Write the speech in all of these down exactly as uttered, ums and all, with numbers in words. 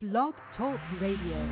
Blog Talk Radio.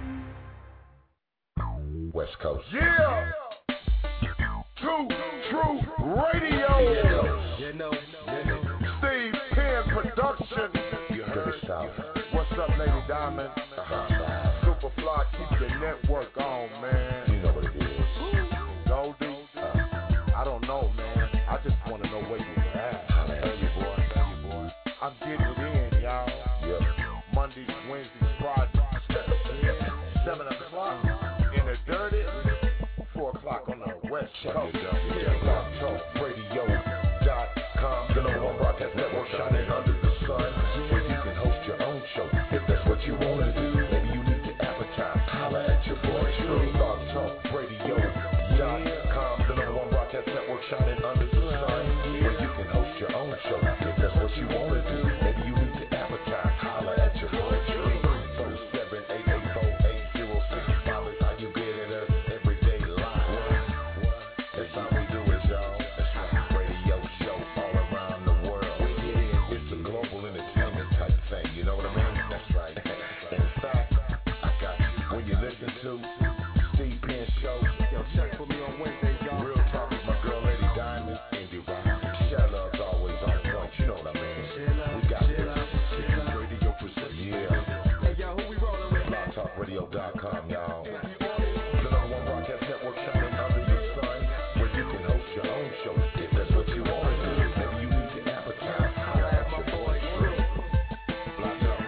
West Coast. Yeah! True, true radio. You know, you know. Steve Penn Production. You heard it, South. What's up, Lady Diamond? Uh-huh. Superfly, keep the network on, man. You know what it is. Goldie? Uh, I don't know, man. I just want to know where you at. Tell you, boy. Tell you, boy. I'm getting it in, y'all. Yep. Mondays, Wednesdays, Fridays. Seven o'clock in the dirty. Four o'clock on the West Coast. Blog Talk Radio dot com. The number one broadcast network shining under the sun, where you can host your own show if that's what you want to do. Maybe you need to advertise. Holla at your boy True. Blog Talk Radio dot com. The number one broadcast network shining under the sun, where you can host your own show if that's what you want to do. Maybe you need to advertise. Holla at your boy True. four seven eight eight four eight zero six five is how you get at us every day live. That's how we do it, y'all. That's right. Radio show all around the world. We get in. It's a global entertainment type thing. You know what I mean? That's right. In fact, I got you. When you listen to Steve Penn Show, Yo, check for me on Wednesday, y'all. Real Talk with my girl Lady Diamond, Indie Rock. Share Love's always on point. You know what I mean? We got this. Radio presents. Yeah. Hey, yo, who we rolling with? blog talk radio dot com, y'all. The number one broadcast network shining under the sun, where you can host your own show if that's what you want to do. Maybe you need to advertise. Holla at your boy True. blog talk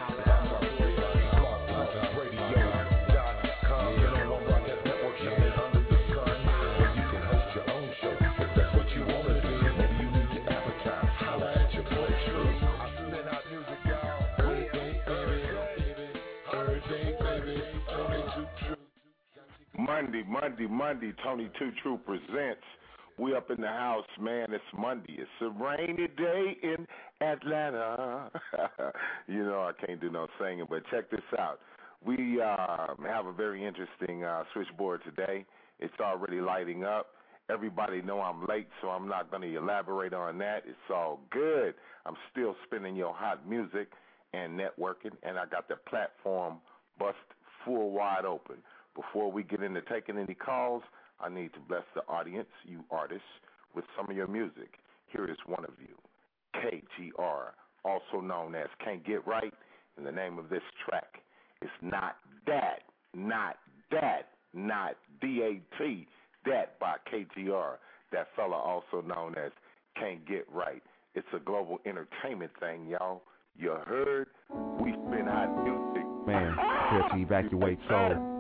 radio dot com. The number one broadcast network shining under the sun, where you can host your own show if that's what you want to do. Maybe you need to advertise. Holla at your boy True. I spin out music, y'all. Every day, baby, every day, baby, Tony Two True. Monday, Monday, Monday, Tony Two True presents. We up in the house, man. It's Monday. It's a rainy day in Atlanta. You know, I can't do no singing, but check this out. We uh, have a very interesting uh, switchboard today. It's already lighting up. Everybody know I'm late, so I'm not going to elaborate on that. It's all good. I'm still spinning your hot music and networking, and I got the platform bust full wide open. Before we get into taking any calls, I need to bless the audience, you artists, with some of your music. Here is one of you, K G R, also known as Can't Get Right, and the name of this track is Not That, Not That, Not D A T, That by K G R, that fella also known as Can't Get Right. It's a global entertainment thing, y'all. You heard? We spin hot music. Man, here to evacuate soul.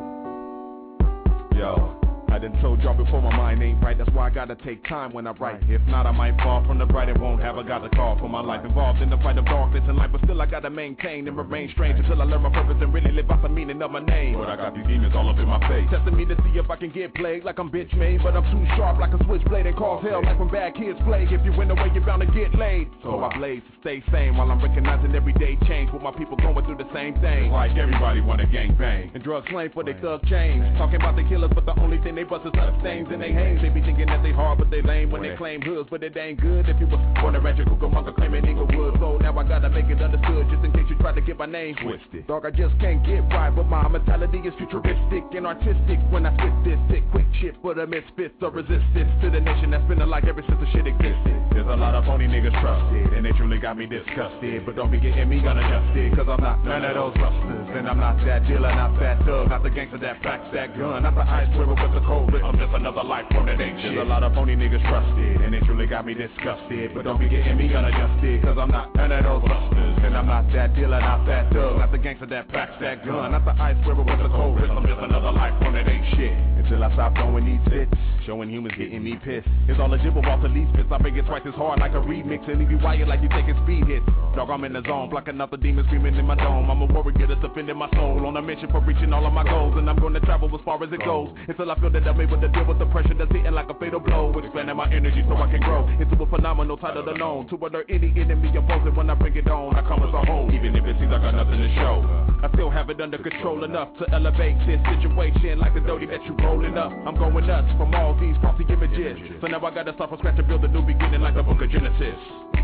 Yo, I done told y'all before my mind ain't right. That's why I gotta take time when I write. If not, I might fall from the bright. It won't have. I got a call for my life. Involved in the fight of darkness in life, but still I gotta maintain and remain strange until I learn my purpose and really live out the meaning of my name. But I got these demons all up in my face, testing me to see if I can get played like I'm bitch made. But I'm too sharp like a switchblade and cause hell like when bad kids play. If you win the way, you're bound to get laid. So I blaze to stay sane while I'm recognizing everyday change with my people going through the same thing. Like everybody wanna gang bang and drugs slain for they thug chains. Talking about the killers, but the only thing they bust is blood stains and they hang. They be thinking that they hard, but they lame when they claim hoods. But it ain't good if you was born a ratchet Cucamonga claiming Inglewood. So now I gotta make it understood just in case you try to get my name twisted. Dog, I just can't get right, but my mentality is futuristic and artistic. When I spit this sick, quick shit for the misfits or resistance to the nation that's been alike ever since the shit existed. There's a lot of phony niggas trusted, and they truly got me disgusted. But don't be getting me unadjusted, cause I'm not none of those rustlers. And I'm not that dealer, not that thug, not the gangster that packs that gun, not the ice river with the cold writ. I'm just another life form that ain't shit. There's a lot of phony niggas trusted, and they truly got me disgusted. But don't be getting me unadjusted, cause I'm not none of those rustlers. And I'm not that dealer, not that thug, not the gangster that packs that gun, not the ice river with the cold writ. I'm just another life form that ain't shit. Until I stop throwing these fits, showing humans getting me pissed. It's all legit, but off the least fits, I make it twice as hard like a remix and leave you wired like you taking speed hits. Dog, I'm in the zone, blocking out the demons screaming in my dome. I'm a warrior that's defending my soul on a mission for reaching all of my goals, and I'm gonna travel as far as it goes until I feel that I'm able to deal with the pressure that's hitting like a fatal blow. Expanding my energy so I can grow into a phenomenal title to known to alert any enemy opposing. When I bring it on, I come as a whole, even if it seems I got nothing to show. I still have it under control enough to elevate this situation like the doty that you rolling up. I'm going nuts from all these faulty images, so now I gotta start from scratch to build a new beginning like the book of Genesis.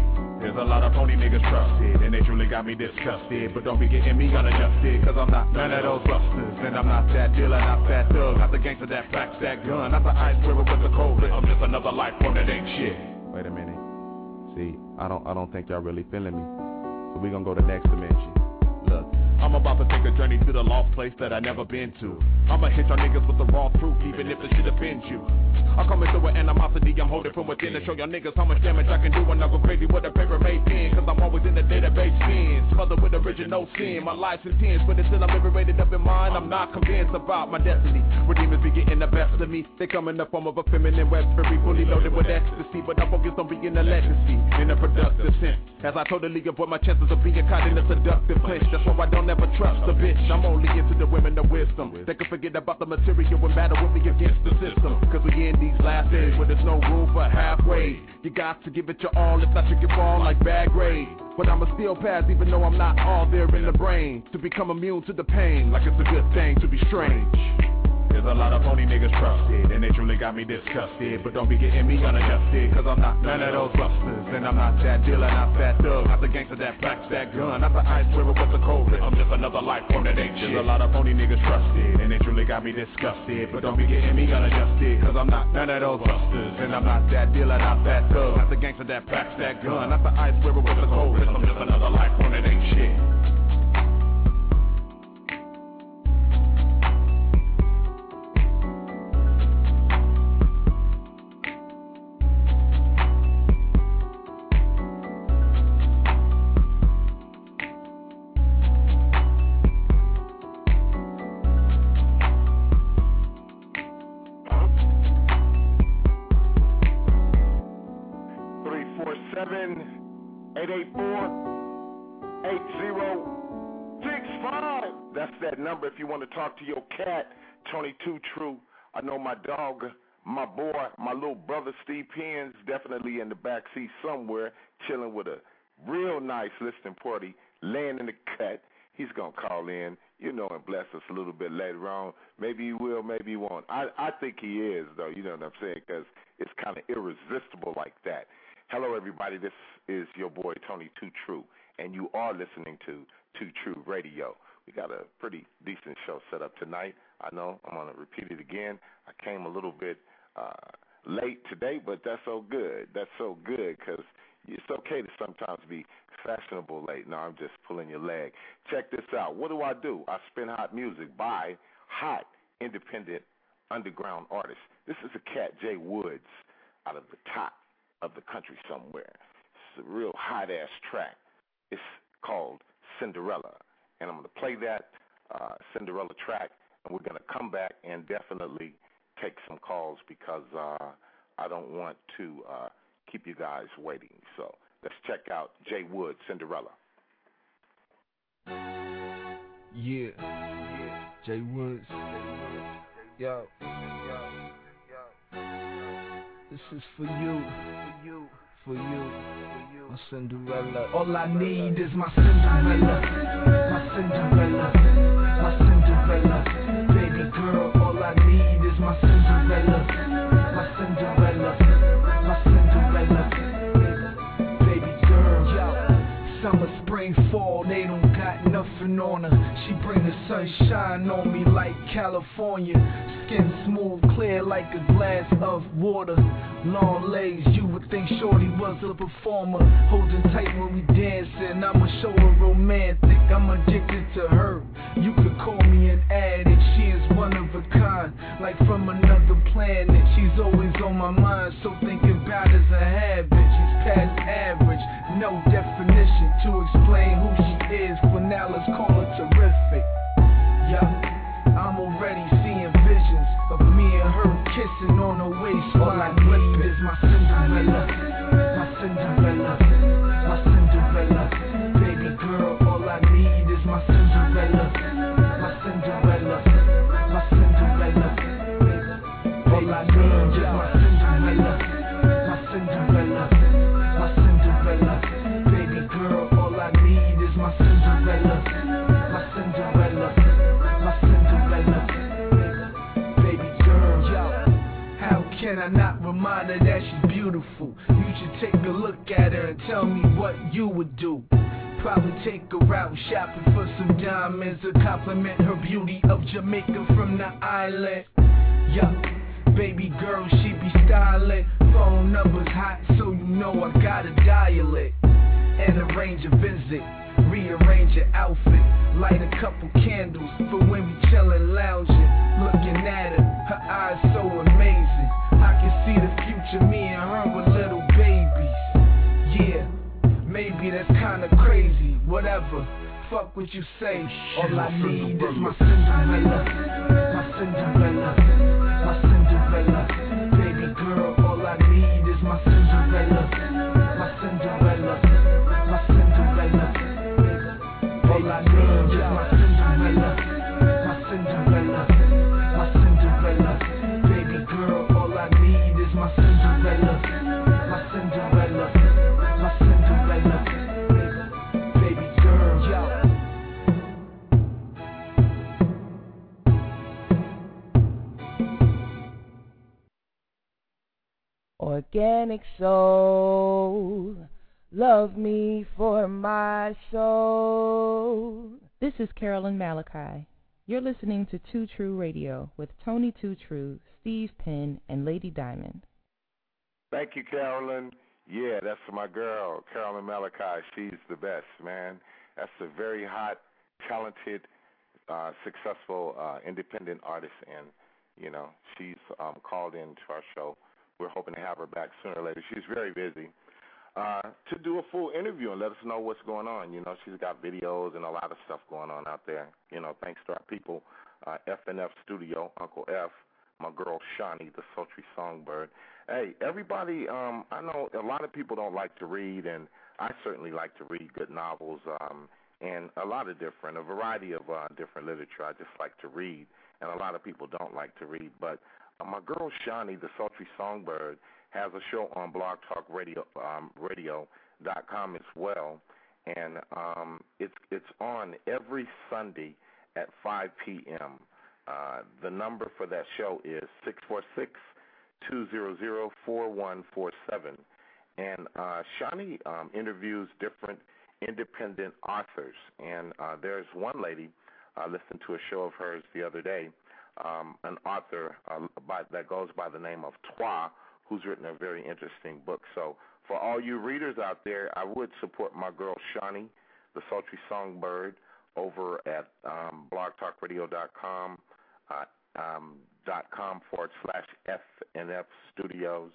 There's a lot of phony niggas trusted, and they truly got me disgusted. But don't be getting me unadjusted, cause I'm not none of those busters. And I'm not that dealer, not that thug, not the gangster that packs that gun, not the ice river with the cold. I'm just another life form that ain't shit. Wait a minute. See, I don't I don't think y'all really feeling me. So we gonna go to next dimension. Look, I'm about to take a journey to the lost place that I never been to. I'ma hit y'all niggas with the raw truth, even if the shit offends you. I'm coming through with animosity, I'm holding from within to show y'all niggas how much damage I can do when I go crazy with a paper made pen. Cause I'm always in the database spins, smothered with original sin. My life's intense, but until I'm liberated up in mind, I'm not convinced about my destiny. Redeemers be getting the best of me. They come in the form of a feminine weapon, fully loaded with ecstasy. But I'm focused on being a legacy in a productive sense. As I totally avoid my chances of being caught in a seductive clinch. That's why I don't ever trust a bitch. I'm only into the women of wisdom. They can forget about the material and battle with me against the system. Cause we in these last days where there's no room for halfway. You got to give it your all, if not you can fall like bad grade. But I'ma still pass even though I'm not all there in the brain. To become immune to the pain, like it's a good thing to be strange. There's a lot of phony niggas trusted, and they truly got me disgusted. But don't be getting me unadjusted, cause I'm not none of those busters. And I'm not that dealer, not that thug, not the gangster that packs that gun, not the ice river with the cold. I'm just another life form that ain't shit. There's a lot of phony niggas trusted, and they truly got me disgusted. But don't be getting me unadjusted, cause I'm not none of those busters. And I'm not that dealer, not that thug, not the gangster that packs that gun, not the ice river with the cold. I'm just another life form that ain't shit. eight eight four, eight zero six five. That's that number if you want to talk to your cat, Tony Two True. I know my dog, my boy, my little brother Steve Penn's definitely in the back seat somewhere, chilling with a real nice listening party, laying in the cut. He's going to call in, you know, and bless us a little bit later on. Maybe he will, maybe he won't. I, I think he is, though, you know what I'm saying, because it's kind of irresistible like that. Hello, everybody. This is your boy, Tony Two True, and you are listening to Two True Radio. We got a pretty decent show set up tonight. I know I'm going to repeat it again. I came a little bit uh, late today, but that's so good. That's so good because it's okay to sometimes be fashionable late. No, I'm just pulling your leg. Check this out. What do I do? I spin hot music by hot, independent, underground artists. This is a cat, Jay Woods, out of the top of the country somewhere. It's a real hot-ass track. It's called Cinderella, and I'm going to play that uh, Cinderella track, and we're going to come back and definitely take some calls because uh, I don't want to uh, keep you guys waiting. So let's check out Jay Woods, Cinderella. Yeah, yeah. Jay Woods. Yo, yo, yo. This is for you, for you, for you, for you. My Cinderella. All I need is my Cinderella, my Cinderella, my Cinderella. Baby girl, all I need is my Cinderella, my Cinderella, my Cinderella. Baby girl, yo. Summer, spring, fall, they don't got nothing on her. She bring the sunshine on me like California. Skin smooth, clear like a glass of water. Long legs, you would think Shorty was a performer. Holding tight when we dancing, I'ma show her romantic. I'm addicted to her. You could call me an addict. She is one of a kind, like from another planet. She's always on my mind, so thinking about is a habit. She's past average, no definition to explain who she is. For now, let's call her terrific. Yeah, I'm already seeing visions of me and her kissing on her waist. All I need is my Cinderella, my Cinderella, my Cinderella. Baby girl, all I need is my Cinderella, my Cinderella, my Cinderella. All I need is my Cinderella, my Cinderella, my Cinderella. Baby girl, all I need is my Cinderella, my Cinderella, my Cinderella. Baby girl, yo, how can I not remember remind her that she's beautiful. You should take a look at her and tell me what you would do. Probably take her out shopping for some diamonds to compliment her beauty of Jamaica from the island. Yup, baby girl, she be styling. Phone number's hot, so you know I gotta dial it. And arrange a visit, rearrange your outfit, light a couple candles for when we chillin' lounging. Looking at her, her eyes so amazing. I can see the future, me and her with little babies. Yeah, maybe that's kinda crazy, whatever. Fuck what you say. All I need is my Cinderella, my Cinderella, my Cinderella. Baby girl, all I need is my Cinderella, my Cinderella, my Cinderella. All I need is my Cinderella, my Cinderella, my Cinderella. Baby girl, all I need is my Cinderella, my Cinderella, my Cinderella. Baby girl, yo. Organic soul, love me for my soul. This is Carolyn Malachi. You're listening to Two True Radio with Tony Two True, Steve Penn, and Lady Diamond. Thank you, Carolyn. Yeah, that's my girl, Carolyn Malachi. She's the best, man. That's a very hot, talented, uh, successful, uh, independent artist, and, you know, she's um, called in to our show. We're hoping to have her back sooner or later. She's very busy. Uh, to do a full interview and let us know what's going on. You know, she's got videos and a lot of stuff going on out there. You know, thanks to our people, uh, F N F Studio, Uncle F, my girl Shawnee, the sultry songbird. Hey, everybody, um, I know a lot of people don't like to read, and I certainly like to read good novels um, and a lot of different, a variety of uh, different literature. I just like to read, and a lot of people don't like to read. But uh, my girl Shawnee, the sultry songbird, has a show on Blog Talk Radio, um, radio dot com as well, and um, it's it's on every Sunday at five p.m. Uh, the number for that show is six four six, two zero zero, four one four seven, and uh, Shawnee um, interviews different independent authors, and uh, there's one lady I listened to a show of hers the other day, um, an author uh, by, that goes by the name of Twa, who's written a very interesting book. So for all you readers out there, I would support my girl Shawnee, the sultry songbird, over at um, blog talk radio dot com, uh, um, dot com forward slash F N F Studios.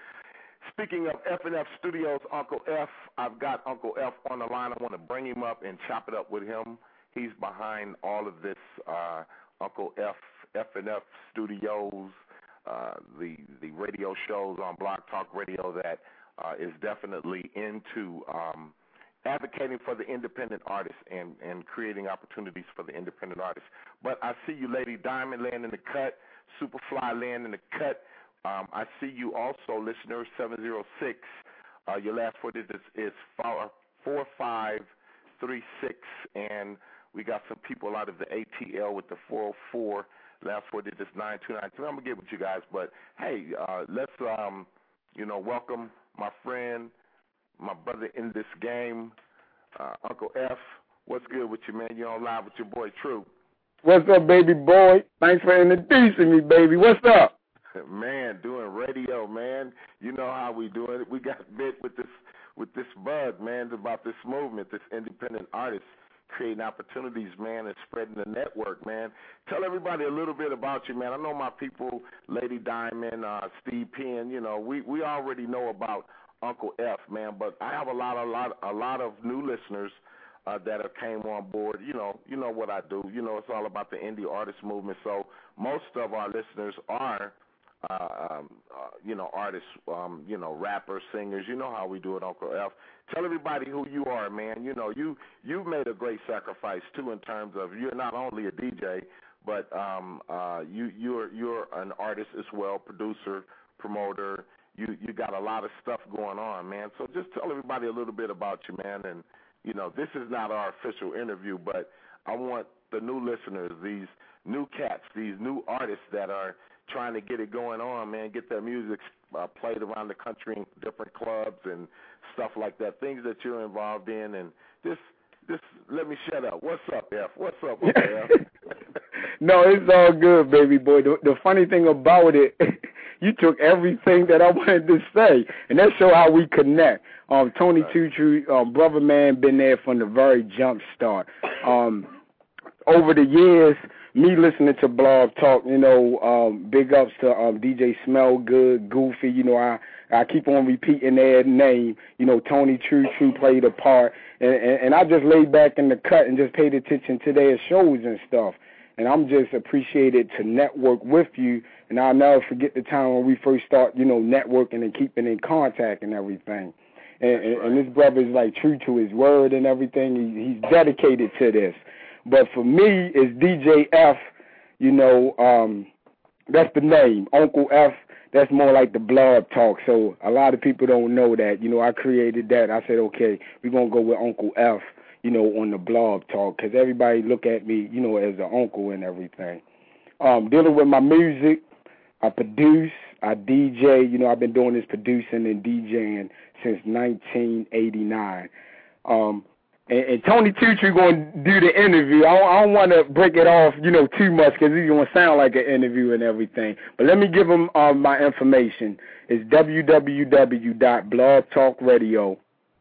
Speaking of F N F Studios, Uncle F, I've got Uncle F on the line. I want to bring him up and chop it up with him. He's behind all of this, uh, Uncle F, F N F Studios, Uh, the the radio shows on Blog Talk Radio that uh, is definitely into um, advocating for the independent artists and, and creating opportunities for the independent artists. But I see you, Lady Diamond, laying in the cut, Superfly laying in the cut. Um, I see you also, listener seven zero six. Uh, your last four digits is four five three six, and we got some people out of the A T L with the four oh four. Last four digits nine two nine three. I'm gonna get with you guys, but hey, uh, let's um, you know, welcome my friend, my brother in this game, uh, Uncle F. What's good with you, man? You on live with your boy True. What's up, baby boy? Thanks for introducing me, baby. What's up? Man, doing radio, man. You know how we do it. We got bit with this with this bug, man, about this movement, this independent artist creating opportunities, man, and spreading the network, man. Tell everybody a little bit about you, man. I know my people, Lady Diamond, uh, Steve Penn, you know, we, we already know about Uncle F, man, but I have a lot, a lot, a lot of new listeners uh, that have came on board. You know, you know what I do. You know, it's all about the indie artist movement. So most of our listeners are, uh, um, uh, you know, artists, um, you know, rappers, singers. You know how we do it, Uncle F. Tell everybody who you are, man. You know, you you've made a great sacrifice too in terms of you're not only a D J, but um, uh, you you're you're an artist as well, producer, promoter. You you got a lot of stuff going on, man. So just tell everybody a little bit about you, man. And you know, this is not our official interview, but I want the new listeners, these new cats, these new artists that are trying to get it going on, man, get their music uh, played around the country in different clubs and stuff like that, things that you're involved in, and just just let me shut up. What's up, F? What's up, F? No, it's all good, baby boy. The, the funny thing about it, you took everything that I wanted to say, and that show how we connect. Um, Tony right. Two True, um, brother man, been there from the very jump start. Um, over the years, me listening to Blog Talk, you know, um, big ups to um, D J Smell Good, Goofy, you know, I, I keep on repeating their name. You know, Tony True True played a part, and, and, and I just laid back in the cut and just paid attention to their shows and stuff. And I'm just appreciated to network with you, and I'll never forget the time when we first start, you know, networking and keeping in contact and everything. And, and, and this brother is, like, true to his word and everything. He, he's dedicated to this. But for me, it's D J F, you know, um, that's the name, Uncle F. That's more like the Blog Talk. So a lot of people don't know that. You know, I created that. I said, okay, we're going to go with Uncle F, you know, on the Blog Talk, because everybody look at me, you know, as an uncle and everything. Um, dealing with my music, I produce, I D J. You know, I've been doing this producing and DJing since nineteen eighty-nine. Um, and, and Tony Two True going to do the interview. I don't, I don't want to break it off, you know, too much because it's going to sound like an interview and everything. But let me give him um, my information. It's w w w dot blog talk radio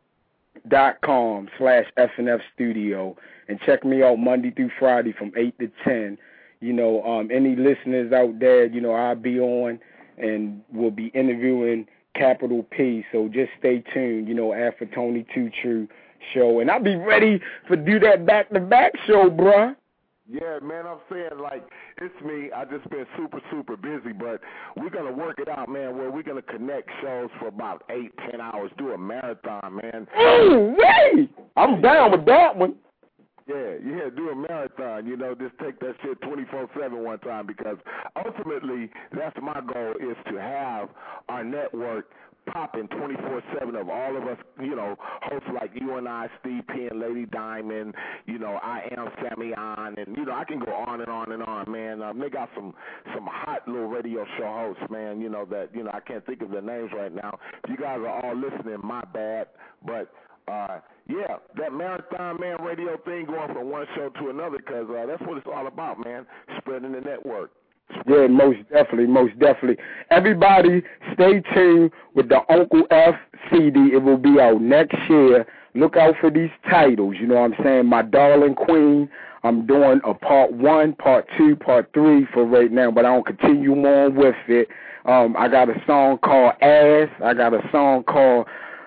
dot com slash F N F studio, and check me out Monday through Friday from eight to ten. You know, um, any listeners out there, you know, I'll be on and we'll be interviewing Capital P, so just stay tuned, you know, after Tony Two True show, and I'll be ready for do that back-to-back show, bruh. Yeah, man, I'm saying, like, it's me. I just been super, super busy, but we're going to work it out, man, where we're going to connect shows for about eight, ten hours, do a marathon, man. Ooh, wait! I'm down with that one. Yeah, yeah, do a marathon, you know, just take that shit twenty-four seven one time, because ultimately that's my goal, is to have our network popping twenty-four seven of all of us, you know, hosts like you and I, Steve P and Lady Diamond, you know, I am Sammy On, and, you know, I can go on and on and on, man. Um, they got some some hot little radio show hosts, man, you know, that, you know, I can't think of their names right now. If you guys are all listening, my bad, but Uh, yeah, that marathon, man, radio thing going from one show to another, because uh, that's what it's all about, man, spreading the network. Yeah, most definitely, most definitely. Everybody stay tuned with the Uncle F C D. It will be out next year. Look out for these titles, you know what I'm saying? My Darling Queen, I'm doing a part one, part two, part three for right now, but I don't continue on with it. Um, I got a song called Ass. I got a song called...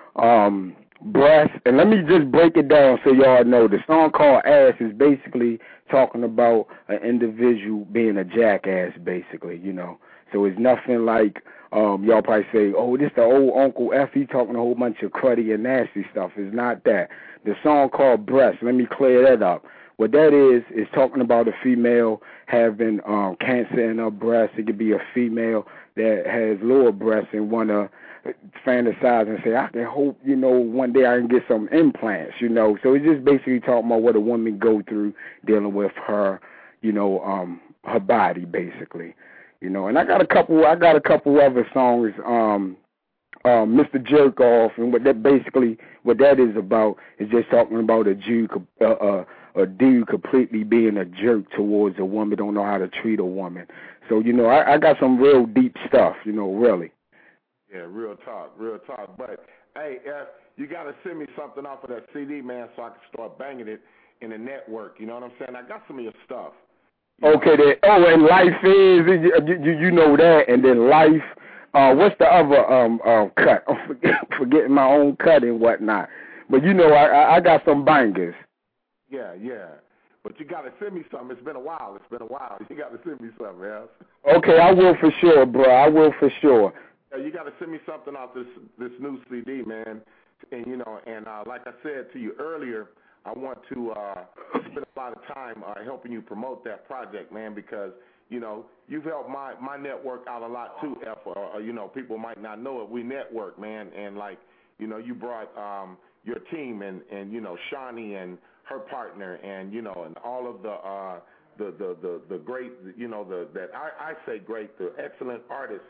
Um, breast, and let me just break it down so y'all know. The song called Ass is basically talking about an individual being a jackass, basically, you know. So it's nothing like, um, y'all probably say, oh, this the old Uncle F, he talking a whole bunch of cruddy and nasty stuff. It's not that. The song called Breast, let me clear that up. What that is, is talking about a female having um, cancer in her breast. It could be a female that has lower breasts and want to fantasize and say, I can hope, you know, one day I can get some implants, you know. So it's just basically talking about what a woman go through dealing with her, you know, um, her body, basically, you know. And I got a couple, I got a couple other songs, um, um, Mister Jerk Off, and what that basically, what that is about is just talking about a Jew, uh, uh, a dude completely being a jerk towards a woman, don't know how to treat a woman. So, you know, I, I got some real deep stuff, you know, really. Yeah, real talk, real talk. But, hey, uh, you got to send me something off of that C D, man, so I can start banging it in the network. You know what I'm saying? I got some of your stuff. You okay, then. Oh, and Life is, you, you, you know that, and then Life. Uh, what's the other um, um, cut? I'm forget, forgetting my own cut and whatnot. But, you know, I, I got some bangers. Yeah, yeah. But you got to send me something. It's been a while. It's been a while. You got to send me something, else. Okay, I will for sure, bro. I will for sure. Yeah, you got to send me something off this this new C D, man. And, you know, and uh, like I said to you earlier, I want to uh, spend a lot of time uh, helping you promote that project, man, because, you know, you've helped my, my network out a lot, too, F. Uh, you know, people might not know it. We network, man. And, like, you know, you brought um, your team and, and, you know, Shawnee and her partner and, you know, and all of the uh, the, the, the, the great, you know, the that I, I say great, the excellent artists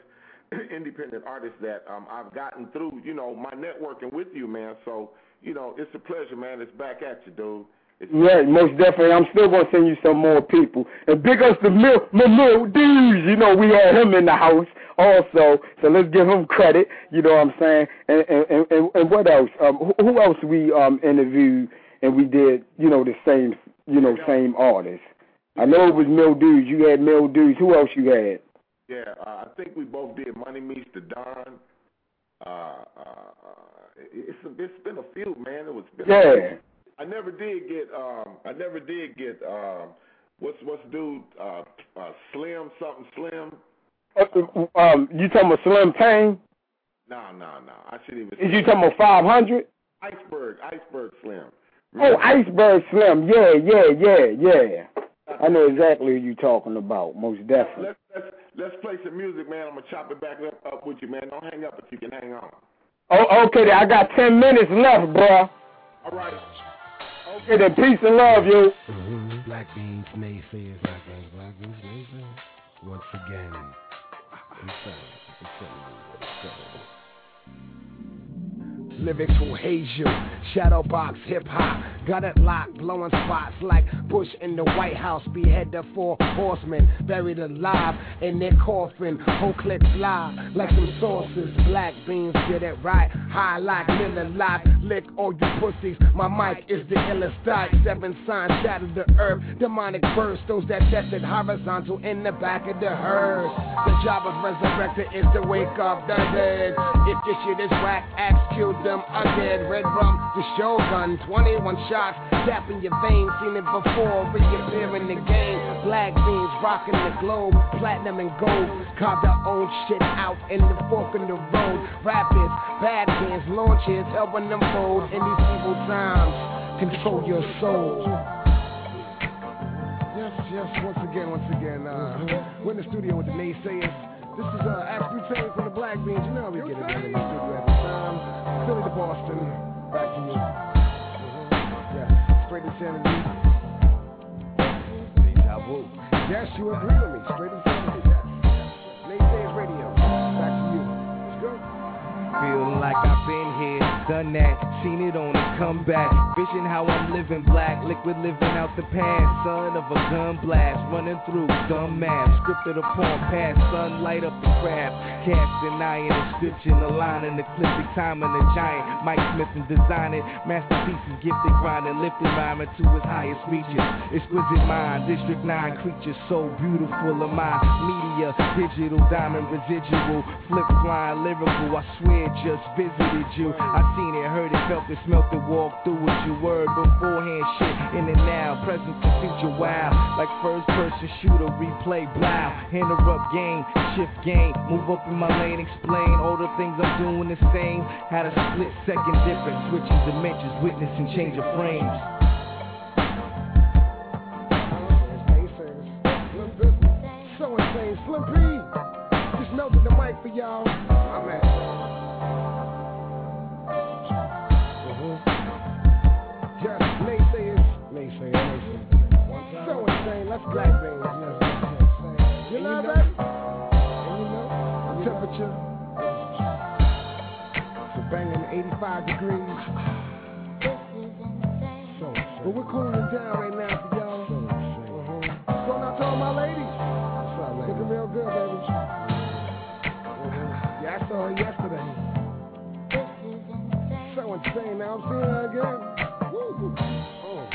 independent artists that um, I've gotten through, you know, my networking with you, man. So, you know, it's a pleasure, man. It's back at you, dude. It's yeah, most definitely. I'm still going to send you some more people. And big ups to Mil, Mil D's. You know, we had him in the house also. So let's give him credit. You know what I'm saying? And and, and, and what else? Um, who, who else we um, interviewed and we did, you know, the same, you know, same artists? I know it was Mil D's. You had Mil D's. Who else you had? Yeah, uh, I think we both did Money Meets the Don. Uh, uh, it's, it's been a few, man. It was been Yeah. A few. I never did get. Um, I never did get. Um, what's what's dude? Uh, uh, Slim something Slim. Uh, um, you talking about Slim Payne? No, no, no. I should even. Is you talking about five hundred? Iceberg, Iceberg Slim. Remember? Oh, Iceberg Slim. Yeah, yeah, yeah, yeah. I know exactly who you're talking about. Most definitely. Let's let's let's play some music, man. I'm gonna chop it back up, up with you, man. Don't hang up if you can hang on. Oh, okay. I got ten minutes left, bro. All right. Okay, then peace and love, you. Mm-hmm. Black Beans, naysayers, Black Beans, Black Beans, naysayers. Once again, I'm sorry, I'm sorry, I'm sorry. Lyrics will haze you, shadowbox hip-hop, got it locked, blowing spots like Bush in the White House, behead the four horsemen, buried alive in their coffin, whole clip fly like some sauces, Black Beans get it right, high like Miller Lite, lick all you pussies, my mic is the illest dike, seven signs shatter the earth, demonic burst, those that tested horizontal in the back of the hearse, the job of resurrector is to wake up the dead, if this shit is whack, axe kill them again, red rum, the Shogun, twenty-one shots, tapping your veins, seen it before, reappear in the game, Black Beans rocking the globe, platinum and gold, carved our own shit out in the fork in the road, rapids, bad hands, launches, helping them fold in these evil times, control your soul. Yes, yes, once again, once again, uh, we're in the studio with the naysayers. This is uh, Axe Butane from the Black Beans. You know how we get it in the studio at the time. Philly to Boston. Back to you. Mm-hmm. Yeah, straight insanity. Deja vu. Yes, you agree with me. Straight insanity. Yes. Naysayers Radio. Back to you. Let's go. Feel like I've been here, done that, seen it on a comeback. Vision how I'm living black, liquid living out the past. Son of a gun blast, running through dumb math. Scripted upon past, sun light up the craft. Cast an eye in inscription, a line in the clipping, time in the giant. Mike Smith and design it, masterpieces gifted, grinding, lifted rhyming to its highest reaches. Exquisite mind, District nine creatures, so beautiful of my media. Digital diamond residual, flip flying lyrical, I swear just visited you. I seen it, heard it, felt it, smelt it, walked through it. Your word beforehand, shit in and now, present to future, wow. Like first person shooter, replay, blow. Interrupt game, shift game, move up in my lane, explain all the things I'm doing the same. Had a split second difference, switching dimensions, witnessing change of frames. So insane, Slim P. Just melted the mic for y'all. My man. Yes, naysayers, naysayers, naysayers. So insane, let's Black Beans. Yes, yes, yes. You know that? And you know, temperature. So banging eighty-five degrees. So insane. But we're cooling it down right now for y'all. So insane. Uh-huh. Going out to all my ladies. What's up, ladies? Looking real good, baby. Uh-huh. Yeah, I saw her yesterday. So insane, now I'm seeing her again. Woo. Oh.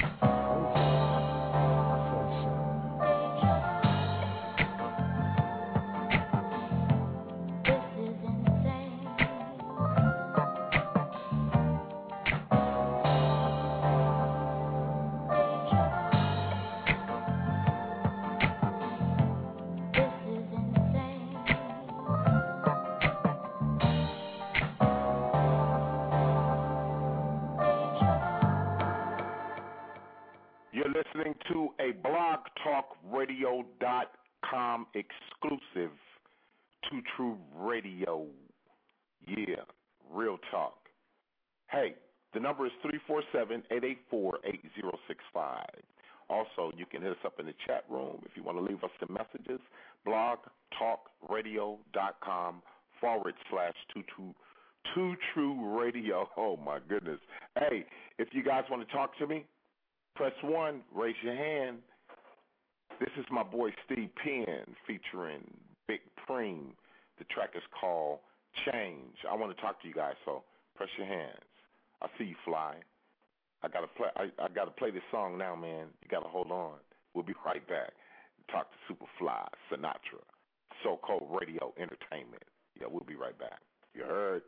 Listening to a blog talk radio dot com exclusive to True Radio. Yeah, real talk. Hey, the number is three four seven, eight eight four, eight zero six five. Also, you can hit us up in the chat room if you want to leave us some messages. blog talk radio dot com forward slash two two two True Radio. Oh my goodness. Hey, if you guys want to talk to me, press one, raise your hand. This is my boy Steve Penn featuring Big Preem. The track is called Change. I want to talk to you guys, so press your hands. I see you, Fly. I gotta play. I, I gotta play this song now, man. You gotta hold on. We'll be right back. Talk to Superfly, Sinatra, So Cold Radio Entertainment. Yeah, we'll be right back. You heard?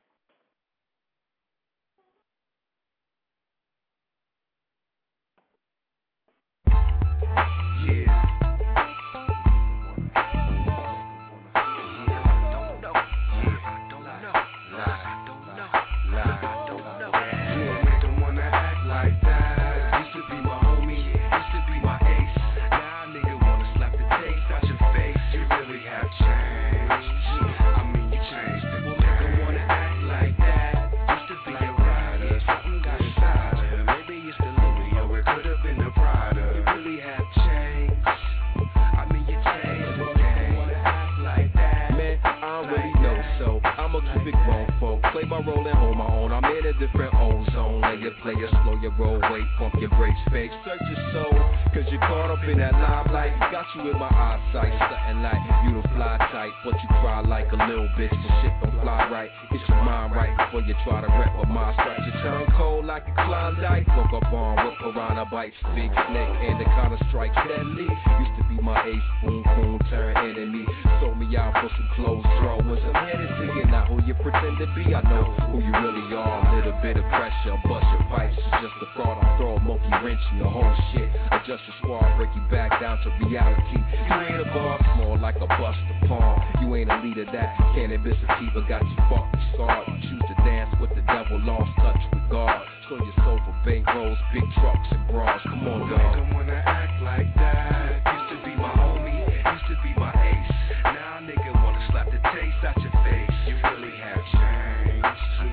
Rolling on my own, I'm in a different ozone. Lay your player, slow your roll, wait, pump your brakes, fake, search your soul. Cause you're caught up in that limelight. Got you in my eyesight, something like you to fly tight, but you cry like a little bitch. The shit don't fly right, get your mind right before you try to rep a mind strike. You turn cold like a Klondike. Woke up on with piranha bites, big snake, and the kind of strike deadly. Used to be my ace, boom, boom, turn enemy. Sold me out for some clothes, throw with some Hennessy. And not who you pretend to be, I know who you really are. A little bit of pressure, bust your pipes. It's just a fraud. I throw a monkey wrench in your whole shit. Adjust your squad, break you back down to reality. You ain't a boss, more like a buster pawn. You ain't a leader, that cannabis sativa got you fucked and scarred. You choose to dance with the devil, lost touch with God. Show your soul for bank rolls, big trucks and bras. Come on, dog. Don't wanna act like that. Used to be my homie, used to be my ace. Now nigga wanna slap the taste out your face. You really have changed.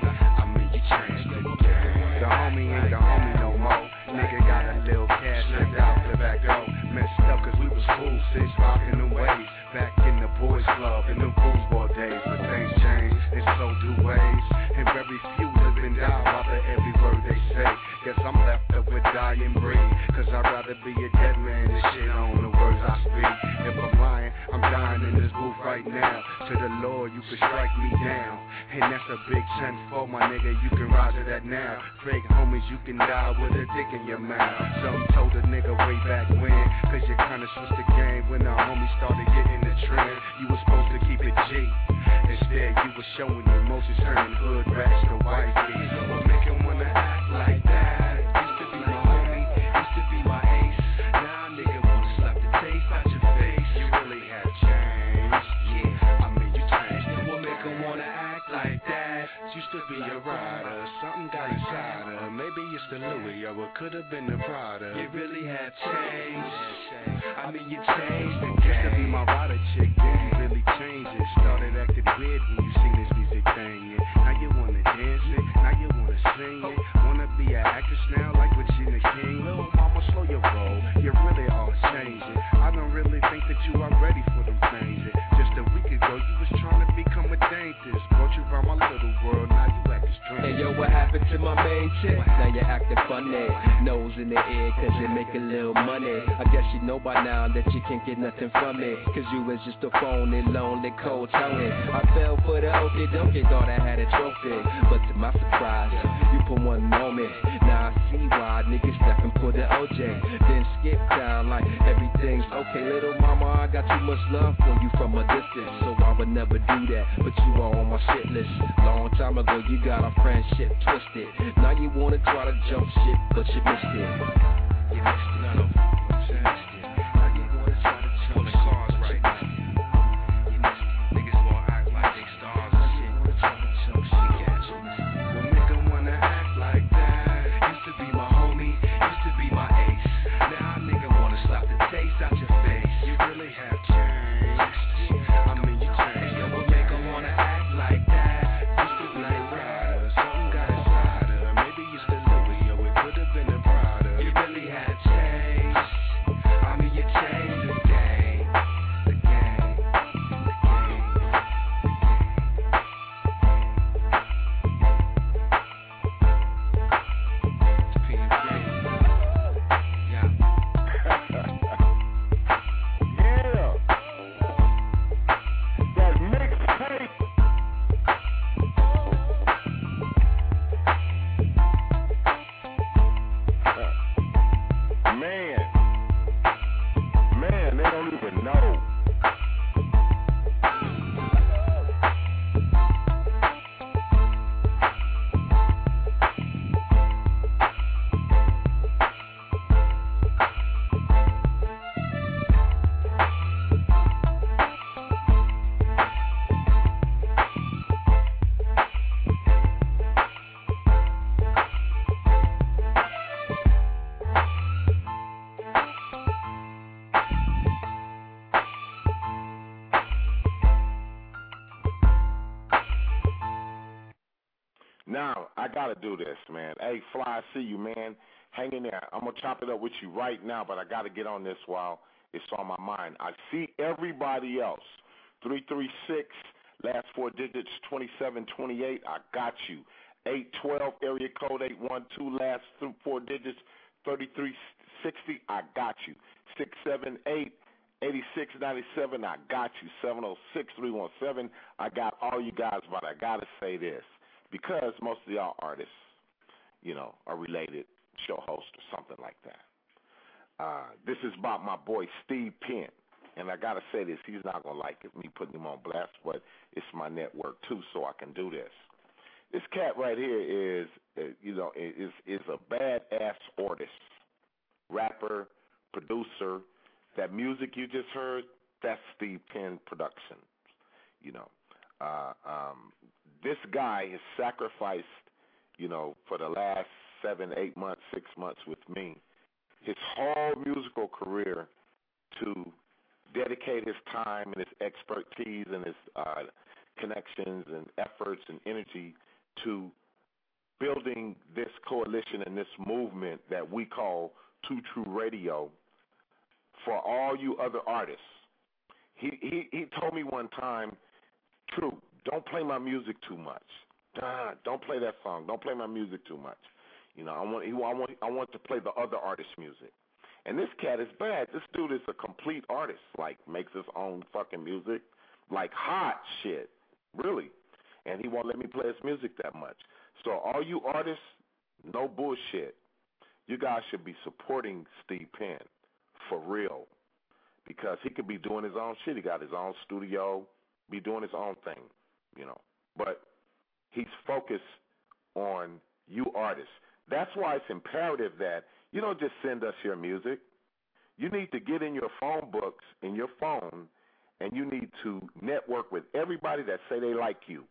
I mean you changed the game. The homie ain't the homie no more. Nigga got a little cash left out the back door. Messed up cause we was cool, six rockin' the waves. Back in the boys club in the football days. But things change and so do ways. And very few live and die after every word they say. Guess I'm left up with dying breed. Cause I'd rather be a dead man than shit on the words I speak. If I'm lying, I'm dying in this booth right now. To the Lord, you can strike me down. And that's a big ten for my nigga, you can rise to that now. Fake homies, you can die with a dick in your mouth. Some told a nigga way back when. Cause you kinda switched the game when the homies started getting the trend. You was supposed to keep it G. Instead, you was showing emotions, turning hood rats to white bees. What make him wanna act like that? Used to be my homie, used to be my ace. Now nigga wanna slap the taste out your face. You really have changed. Yeah, I mean you changed. What make him wanna act like that? Used to be a rider, something got inside her. Maybe it's the Louis or it could have been the Prada. You really have changed. I mean you changed the game. Used to be my rider chick, then you really changed it. Started acting weird when you seen this music thing. Yeah. Now you wanna dance it, now you wanna sing it. Wanna be an actress now like Regina King. Little mama, slow your roll, you really all changing. I don't really think that you are ready for them things. Yeah. Just a week ago you was trying to become a dentist. Brought you around my little world, now you acting strange. Hey yo, what happened to my main chick? Now you're acting funny. Nose in the air cause you make a little money. I guess you know by now that you can't get nothing from me. Cause you was just a phony, lonely, cold Tony. I fell for the okey dokey, thought I had a trophy. But to my surprise, you put one on me. Now I see why niggas step and pull the O J. Then skip down like everything's okay. Little mama, I got too much love for you from a distance. So I would never do that, but you are on my shit list. Long time ago, you got our friendship twisted. Now you wanna try to jump shit, but you missed it. You missed it, no. Now you wanna try to jump the cars right now. You missed it. Niggas wanna act like they stars and shit. Wanna try to jump shit, yeah, you missed it. What make 'em wanna act like that? Used to be my homie, used to be my ace. Now a nigga wanna slap the taste out your face. You really have changed. I mean you changed. Yeah, what make 'em wanna act like that? Used to be a rider, something got inside her. Maybe it's the Louis or it could have been a Prada. You really had changed. Now, I got to do this, man. Hey, Fly, I see you, man. Hang in there. I'm going to chop it up with you right now, but I got to get on this while it's on my mind. I see everybody else. three three six, last four digits, twenty-seven twenty-eight. I got you. eight twelve, area code eight one two, last four digits, thirty-three sixty. I got you. six seven eight, eighty-six ninety-seven. I got you. seven oh six, three one seven. I got all you guys, but I got to say this. Because most of y'all artists, you know, are related, show host or something like that. Uh, this is about my boy Steve Penn. And I got to say this, he's not going to like it, me putting him on blast, but it's my network too, so I can do this. This cat right here is, uh, you know, is is a badass artist, rapper, producer. That music you just heard, that's Steve Penn Productions, you know. Uh, um, this guy has sacrificed, you know, for the last seven, eight months, six months with me, his whole musical career to dedicate his time and his expertise and his uh, connections and efforts and energy to building this coalition and this movement that we call Two True Radio for all you other artists. He he, he told me one time, True, don't play my music too much. Ah, don't play that song. Don't play my music too much. You know, I want I want I want to play the other artist's music. And this cat is bad. This dude is a complete artist. Like makes his own fucking music, like hot shit, really. And he won't let me play his music that much. So all you artists, no bullshit. You guys should be supporting Steve Penn for real, because he could be doing his own shit. He got his own studio, be doing his own thing, you know. But he's focused on you artists. That's why it's imperative that you don't just send us your music. You need to get in your phone books, in your phone, and you need to network with everybody that say they like you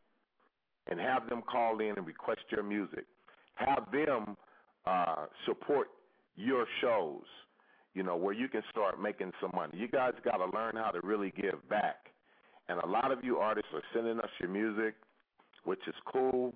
and have them call in and request your music. Have them uh, support your shows, you know, where you can start making some money. You guys got to learn how to really give back. And a lot of you artists are sending us your music, which is cool,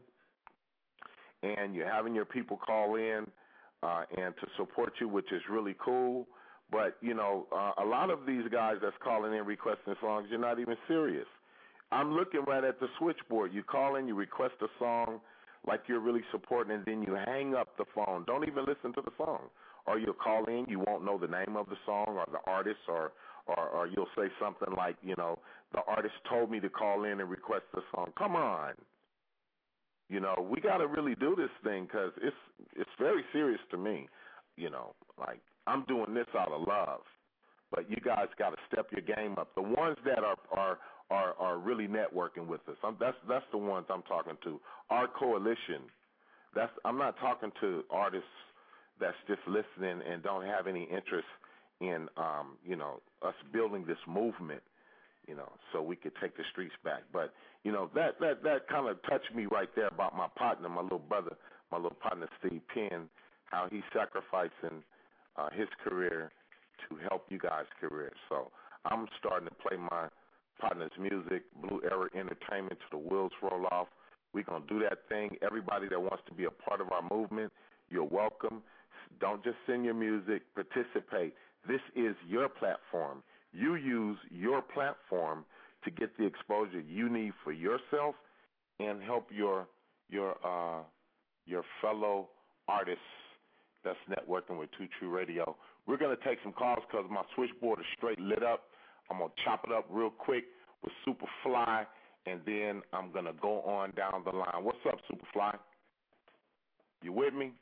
and you're having your people call in uh, and to support you, which is really cool. But, you know, uh, a lot of these guys that's calling in requesting songs, you're not even serious. I'm looking right at the switchboard. You call in, you request a song like you're really supporting, and then you hang up the phone. Don't even listen to the song. Or you'll call in, you won't know the name of the song or the artist, or, or, or you'll say something like, you know, the artist told me to call in and request the song. Come on. You know, we got to really do this thing because it's, it's very serious to me. You know, like I'm doing this out of love. But you guys got to step your game up. The ones that are are are, are really networking with us, I'm, that's that's the ones I'm talking to. Our coalition. That's I'm not talking to artists that's just listening and don't have any interest in um, you know, us building this movement, you know, so we could take the streets back. But you know, that that that kind of touched me right there about my partner, my little brother, my little partner Steve Penn, how he's sacrificing uh, his career to help you guys' careers. So I'm starting to play my partner's music, Blue Era Entertainment, till the wheels roll off. We're going to do that thing. Everybody that wants to be a part of our movement, you're welcome. Don't just send your music, participate. This is your platform. You use your platform to get the exposure you need for yourself and help your your uh, your fellow artists that's networking with Two True Radio. We're going to take some calls because my switchboard is straight lit up. I'm going to chop it up real quick with Superfly, and then I'm going to go on down the line. What's up, Superfly? You with me?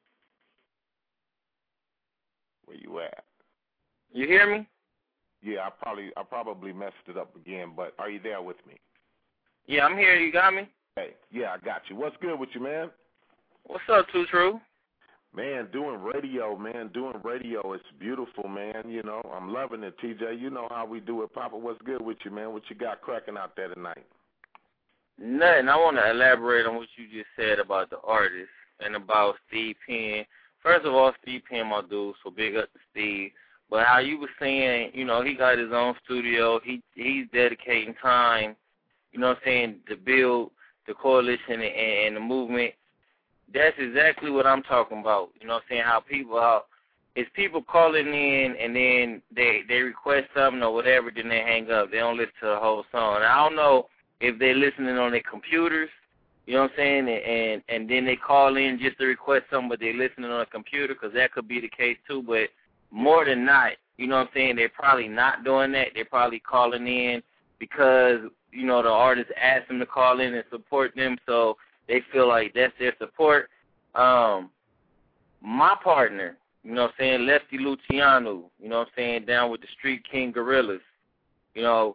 Where you at? You hear me? Yeah, I probably I probably messed it up again, but are you there with me? Yeah, I'm here. You got me? Hey, yeah, I got you. What's good with you, man? What's up, Two True? Man, doing radio, man, doing radio. It's beautiful, man. You know, I'm loving it, T J. You know how we do it. Papa, what's good with you, man? What you got cracking out there tonight? Nothing. I want to elaborate on what you just said about the artist and about Steve Penn. First of all, Steve Penn, my dude, so big up to Steve. But how you were saying, you know, he got his own studio. He He's dedicating time, you know what I'm saying, to build the coalition and, and the movement. That's exactly what I'm talking about. You know what I'm saying? How people, how it's people calling in and then they, they request something or whatever, then they hang up. They don't listen to the whole song. And I don't know if they're listening on their computers, you know what I'm saying, and, and, and then they call in just to request something, but they're listening on a computer, because that could be the case too. But more than not, you know what I'm saying, they're probably not doing that. They're probably calling in because, you know, the artist asked them to call in and support them, so they feel like that's their support. Um, my partner, you know what I'm saying, Lefty Luciano, you know what I'm saying, down with the Street King Gorillas, you know,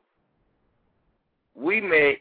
we met,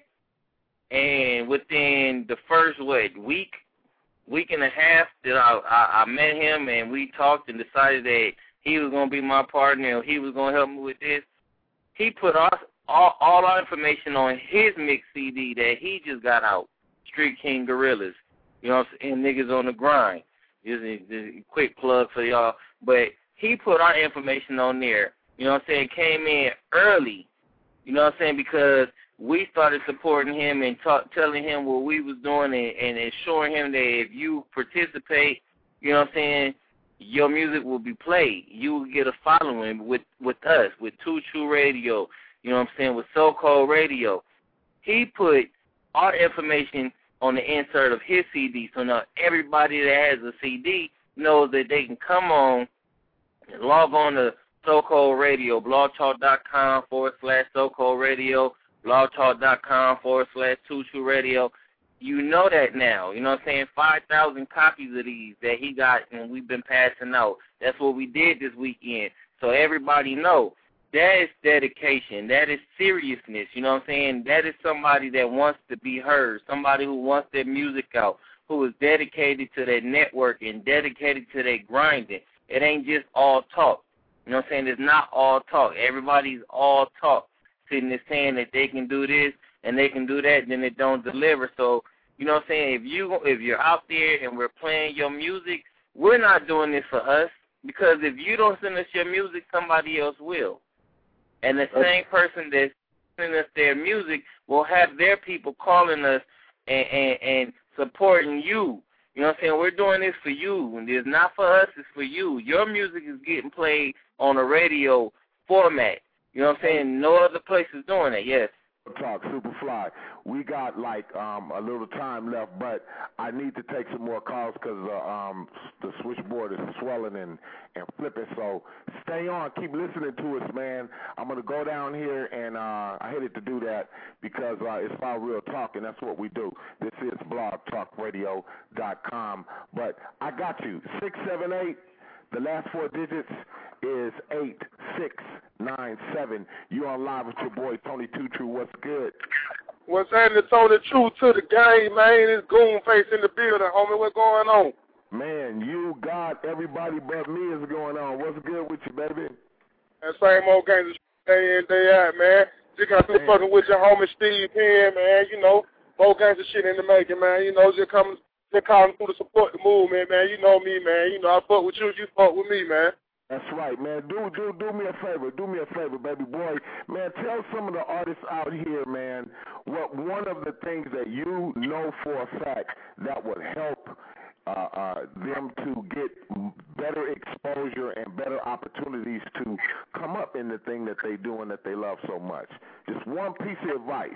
and within the first, what, week, week and a half that I, I, I met him, and we talked and decided that he was going to be my partner and he was going to help me with this. He put all, all, all our information on his mix C D that he just got out, Street King Gorillas. You know what I'm saying? Niggas on the grind. Just a, just a quick plug for y'all. But he put our information on there. You know what I'm saying? Came in early. You know what I'm saying? Because we started supporting him and talk, telling him what we was doing and, and ensuring him that if you participate, you know what I'm saying, your music will be played. You will get a following with, with us, with Two True Radio, you know what I'm saying, with So Cold Radio. He put our information on the insert of his C D, so now everybody that has a C D knows that they can come on and log on to So Cold Radio, blogtalk.com forward slash So Cold Radio, blogtalk.com forward slash Two True Radio. You know that now. You know what I'm saying? five thousand copies of these that he got and we've been passing out. That's what we did this weekend. So everybody know that is dedication. That is seriousness. You know what I'm saying? That is somebody that wants to be heard, somebody who wants their music out, who is dedicated to their network and dedicated to their grinding. It ain't just all talk. You know what I'm saying? It's not all talk. Everybody's all talk, sitting there saying that they can do this and they can do that, then it don't deliver. So, you know what I'm saying, if, you, if you're out there and we're playing your music, we're not doing this for us, because if you don't send us your music, somebody else will. And the same person that's sending us their music will have their people calling us and, and, and supporting you. You know what I'm saying? We're doing this for you. And it's not for us, it's for you. Your music is getting played on a radio format. You know what I'm saying? No other place is doing that, yes. Talk, Superfly. We got like um, a little time left, but I need to take some more calls because uh, um, the switchboard is swelling and, and flipping. So stay on, keep listening to us, man. I'm gonna go down here and uh, I hated to do that because uh, it's about real talk, and that's what we do. This is blog talk radio dot com. But I got you. Six seven eight. The last four digits is eight six nine seven. You on live with your boy Tony Two True. What's good? What's happening, Tony True to the game, man? It's Goonface in the building, homie. What's going on? Man, you got everybody but me is going on. What's good with you, baby? That same old game day in, day out, man. Just got through fucking with your homie Steve Penn, man. You know, both kinds of shit in the making, man. You know, just coming. They're calling through to support the movement, man. You know me, man. You know I fuck with you, you fuck with me, man. That's right, man. Do do do me a favor. Do me a favor, baby boy. Man, tell some of the artists out here, man, what one of the things that you know for a fact that would help uh, uh, them to get better exposure and better opportunities to come up in the thing that they do and that they love so much. Just one piece of advice.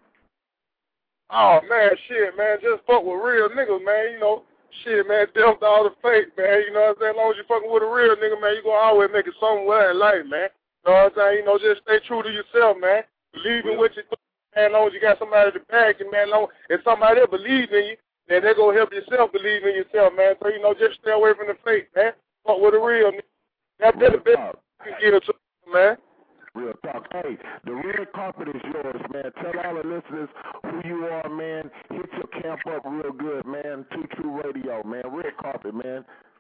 Oh, man, shit, man, just fuck with real niggas, man, you know, shit, man, death to all the fake, man, you know what I'm saying, as long as you fucking with a real nigga, man, you gonna always make it somewhere in life, man, you know what I'm saying, you know, just stay true to yourself, man, believe in what you do, man, as long as you got somebody to back you, man, long, if somebody else believes in you, then they're gonna help yourself believe in yourself, man, so, you know, just stay away from the fake, man, fuck with a real nigga, that's the best you can get into, man. Real talk. Hey, the red carpet is yours, man. Tell all the listeners who you are, man. Hit your camp up real good, man. Two True Radio, man. Red carpet, man.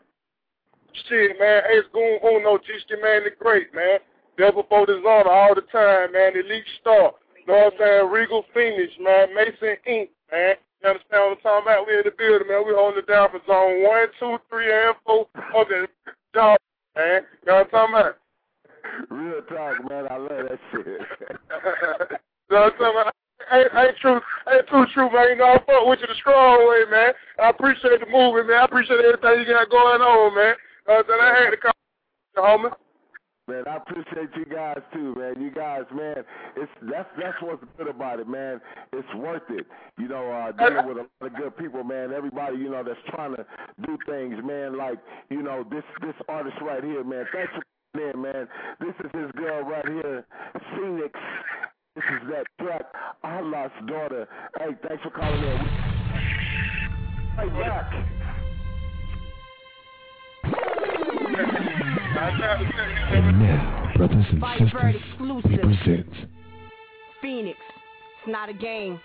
Shit, man. Ace Goon Uno, G-Ski, man, the great, man. Devil for Dishonor all the time, man. Elite Star. You know what I'm saying? Regal Phoenix, man. Mason Incorporated, man. You understand what I'm talking about? We in the building, man. We holding it down for zone one, two, three, and four. Okay, dog, man. You know what I'm talking about? Real talk, man. I love that shit. So, so, I, I ain't true. I, Too True, man. You know, I fuck with you the strong way, man. I appreciate the movement, man. I appreciate everything you got going on, man. Uh, then I had to call you, homie. Man, I appreciate you guys too, man. You guys, man, it's that's that's what's good about it, man. It's worth it. You know, uh, dealing with a lot of good people, man. Everybody, you know, that's trying to do things, man. Like, you know, this this artist right here, man. Thanks for coming in, man. This is his girl right here, Phoenix. This is that track, Allah's Daughter. Hey, thanks for calling in. Right back. And now, brothers and sisters, we present Phoenix. It's not a game.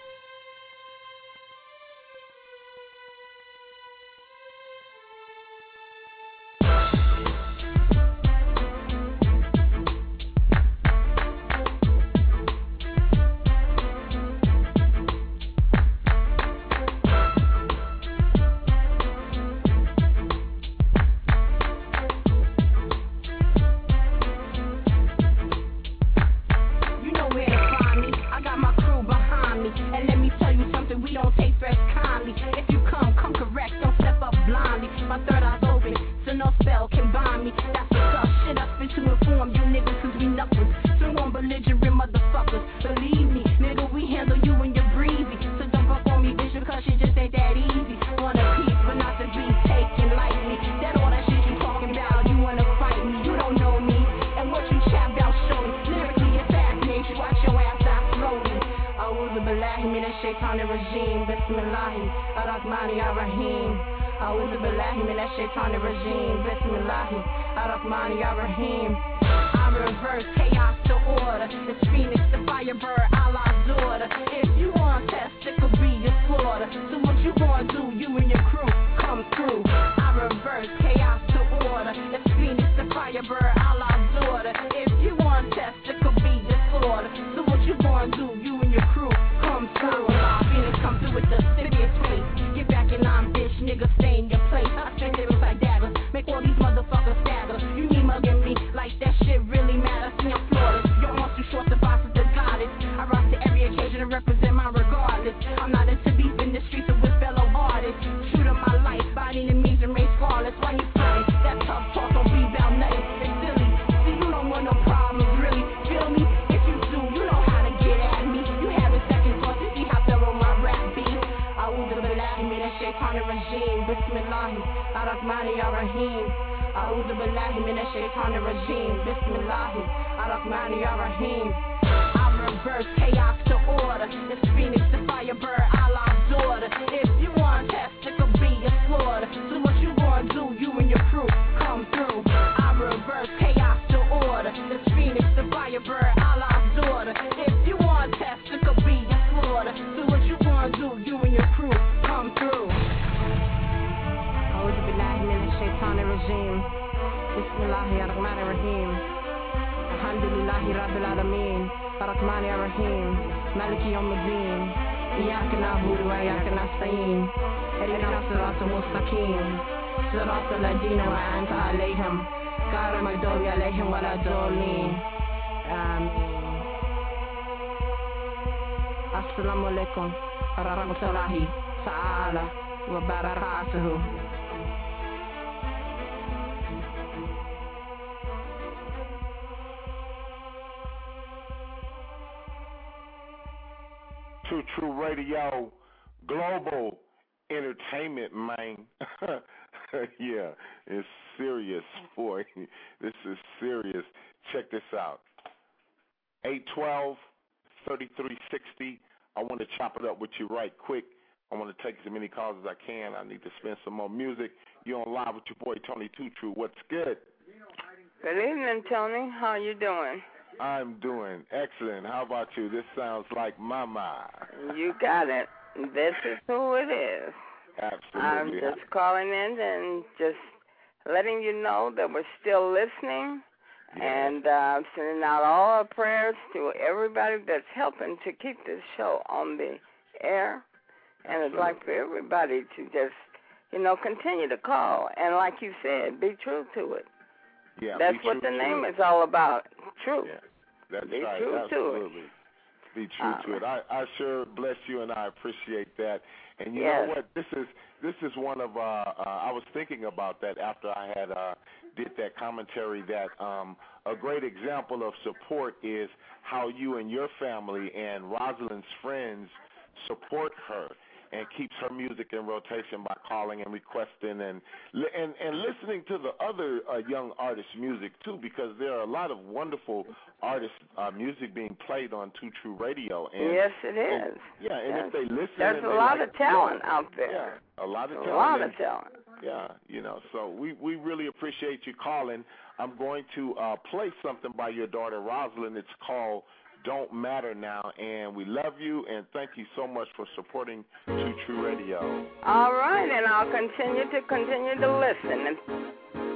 Assalamu alaikum warahmatullahi ta'ala wa barakatuhu. True True Radio, global entertainment, man. Yeah, it's serious, boy. This is serious. Check this out. eight twelve, thirty-three sixty. I want to chop it up with you right quick. I want to take as many calls as I can. I need to spin some more music. You're on live with your boy Tony Too True. What's good? Good evening, Tony. How you doing? I'm doing excellent. How about you? This sounds like Mama. You got it. This is who it is. Absolutely. I'm just calling in and just letting you know that we're still listening. Yes. And uh, sending out all our prayers to everybody that's helping to keep this show on the air. And I'd like for everybody to just, you know, continue to call. And like you said, be true to it. Yeah, that's be what true the to name it. is all about. True. Yeah, that's be right. true Absolutely. to it. Be true um, to it. I, I sure bless you, and I appreciate that. And you yes. know what? This is this is one of. Uh, uh, I was thinking about that after I had uh, did that commentary. That um, a great example of support is how you and your family and Rosalind's friends support her and keeps her music in rotation by calling and requesting and and, and listening to the other uh, young artists' music too, because there are a lot of wonderful artists' uh, music being played on Two True Radio. And, yes, it is. And, yeah, and yes. if they listen, there's and a lot like, of talent yeah, out there. Yeah, a lot of a talent. A lot and, of talent. Yeah, you know, so we, we really appreciate you calling. I'm going to uh, play something by your daughter, Rosalind. It's called Don't Matter Now, and we love you, and thank you so much for supporting Two True Radio. All right, and I'll continue to continue to listen.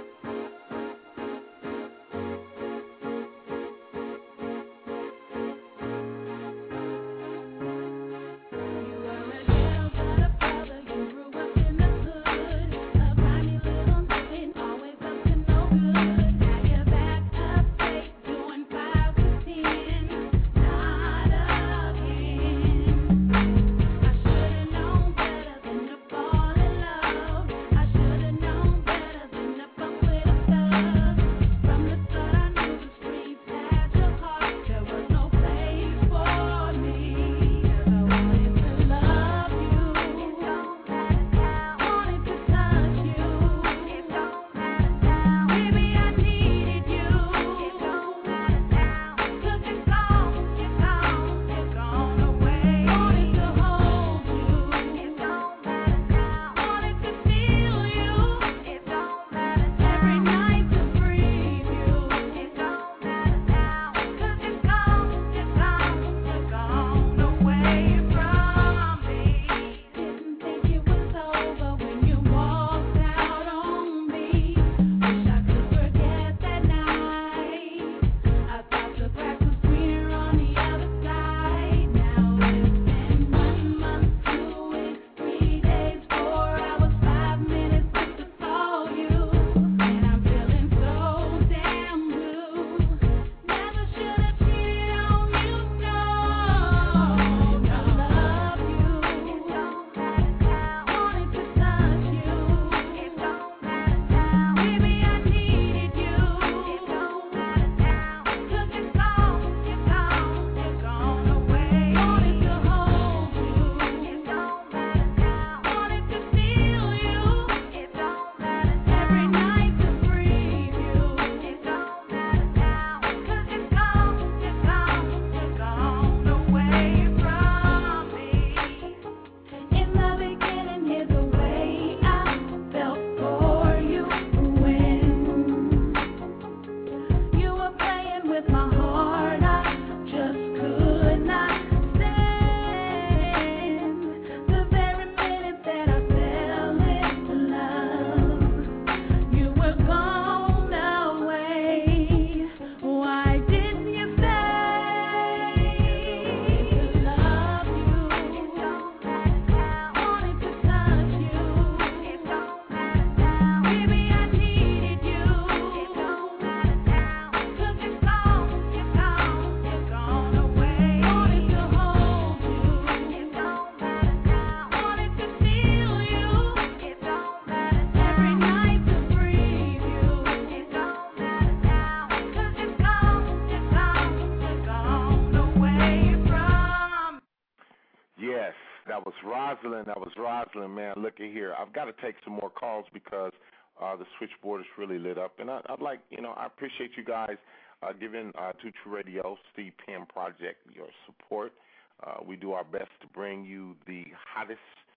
That was Rosalind. That was Rosalind, man. Look at here. I've got to take some more calls because uh, the switchboard is really lit up. And I, I'd like, you know, I appreciate you guys uh, giving uh, Two True Radio, Steve Penn Project, your support. Uh, we do our best to bring you the hottest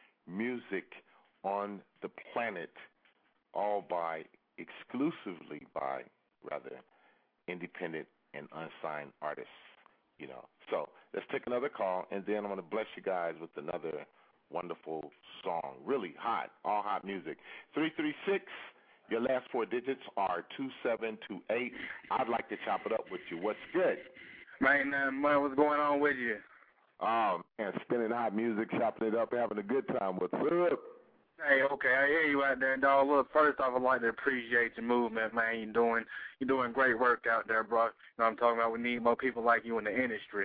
music on the planet, all by, exclusively by, rather, independent and unsigned artists, you know. So let's take another call, and then I'm going to bless you guys with another wonderful song. Really hot, all hot music. three three six, your last four digits are two seven two eight. I'd like to chop it up with you. What's good? Man, uh, man, what's going on with you? Oh, man, spinning hot music, chopping it up, having a good time. What's up? Hey, okay, I hear you out there, dog. Look, first off, I'd like to appreciate your movement, man. You're doing, you're doing great work out there, bro. You know what I'm talking about? We need more people like you in the industry.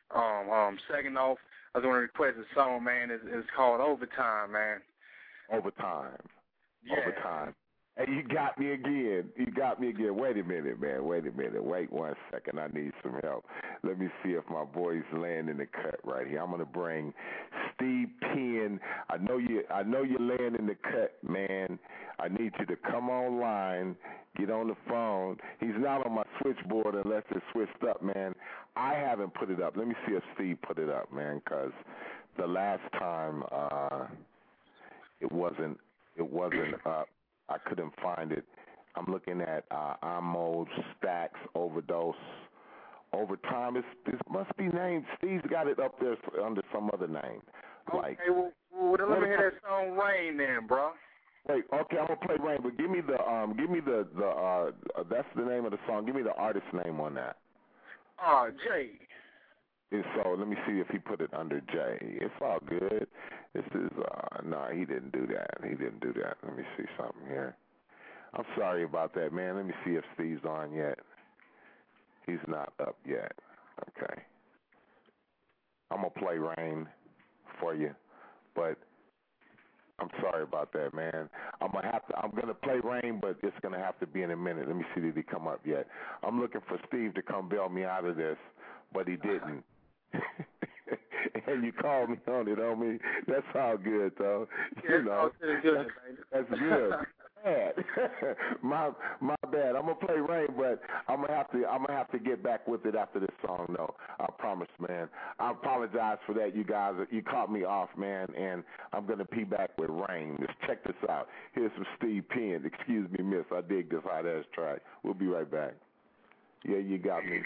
Um, um, second off, I was going to request a song, man. It's, it's called Overtime, man. Overtime. Yeah. Overtime. Hey, you got me again. You got me again. Wait a minute, man. Wait a minute. Wait one second. I need some help. Let me see if my boy's laying in the cut right here. I'm gonna bring Steve Penn. I know you. I know you're laying in the cut, man. I need you to come online. Get on the phone. He's not on my switchboard unless it's switched up, man. I haven't put it up. Let me see if Steve put it up, man, because the last time uh, it wasn't. It wasn't up. I couldn't find it. I'm looking at uh, Amo, Stacks, Overdose, Overtime. It's, it must be named. Steve's got it up there under some other name. Like, okay, well, well let me hear that song Rain then, bro. Wait, okay, I'm gonna play Rain, but give me the um, give me the the uh, that's the name of the song. Give me the artist name on that. Ah, uh, Jay. And so let me see if he put it under J. It's all good. This is, uh, no, he didn't do that. He didn't do that. Let me see something here. I'm sorry about that, man. Let me see if Steve's on yet. He's not up yet. Okay. I'm going to play Rain for you, but I'm sorry about that, man. I'm gonna have to. I'm gonna play Rain, but it's gonna have to be in a minute. Let me see, did he come up yet? I'm looking for Steve to come bail me out of this, but he didn't. And you called me on it, homie. That's all good, though. You yeah, know, good, that's, that's good. Bad. my my bad. I'm gonna play Rain, but I'm gonna have to. I'm gonna have to get back with it after this song. No, I promise, man. I apologize for that, you guys. You caught me off, man, and I'm gonna be back with Rain. Just check this out. Here's some Steve Penn. Excuse me, miss. I dig this hot ass track. We'll be right back. Yeah, you got me.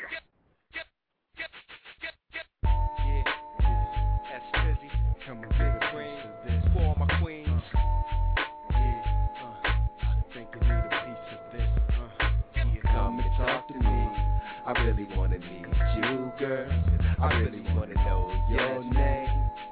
Come and get a queen for all my queens. Yeah, uh, I think you need a piece of this. Uh, yeah, come and talk to me. I really wanna meet you, girl. I really wanna know your name.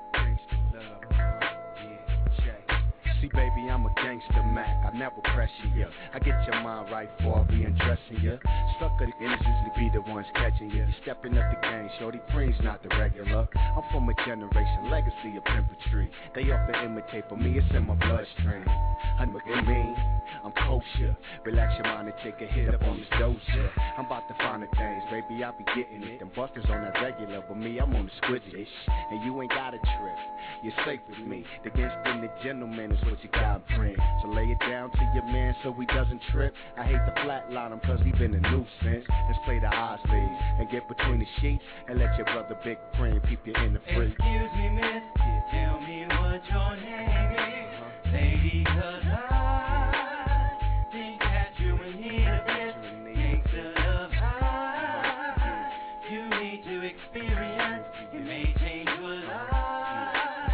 See, baby, I'm a gangster Mac. I never pressure you. I get your mind right for I be undressing you. Sucker niggas usually be the ones catching you. You stepping up the game, shorty Preem's not the regular. I'm from a generation legacy of pimpantry. They often imitate, for me it's in my bloodstream. I'm looking mean, I'm kosher. Relax your mind and take a hit up on this doja. I'm about to find the things, baby, I be getting it. Them busters on that regular, but me, I'm on the squidgy. And you ain't got a trip, you're safe with me. The gangster and the gentleman is what you got bring. So lay it down to your man so he doesn't trip. I hate to flatline him cause he been a nuisance. Let's play the odds lead and get between the sheets and let your brother Big Preem peep you in the free. Excuse me, miss, tell me what your name is, lady, cause I think that you and me the best. Takes the love high. You need to experience, it may change your life.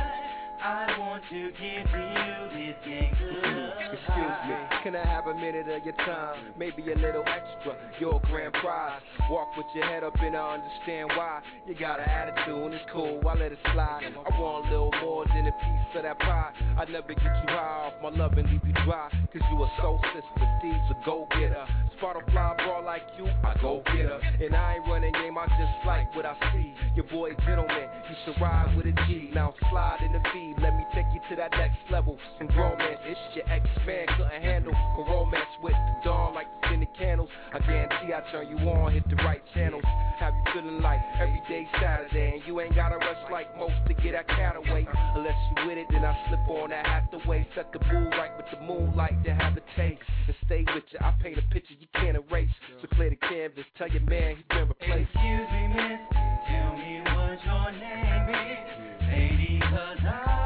I want to give you this gangster love. Excuse me, can I have a minute of your time? Maybe a little extra, your grand prize. Walk with your head up and I understand why. You got an attitude and it's cool, I let it slide. I want a little more than a piece of that pie. I never get you high off my love and leave you dry. Cause you a soul sister, Steve's a go-getter. Spot a fly bra like you, I go get her. And I ain't running game, I just like what I see. Your boy gentleman, you should ride with a G. Now slide in the feed, let me take you to that next level. Some romance, it's your ex-man couldn't handle. A romance with the dawn like the scented candles. I guarantee I turn you on, hit the right channels. Have you feeling like every day Saturday. And you ain't gotta rush like most to get that cat away. Unless you with it, then I slip on that Hathaway. Set the mood right with the moonlight to have the taste. And stay with you, I paint a picture you can't erase. So clear the canvas, tell your man he's been replaced. Excuse me, miss, tell me what your name is, lady, cause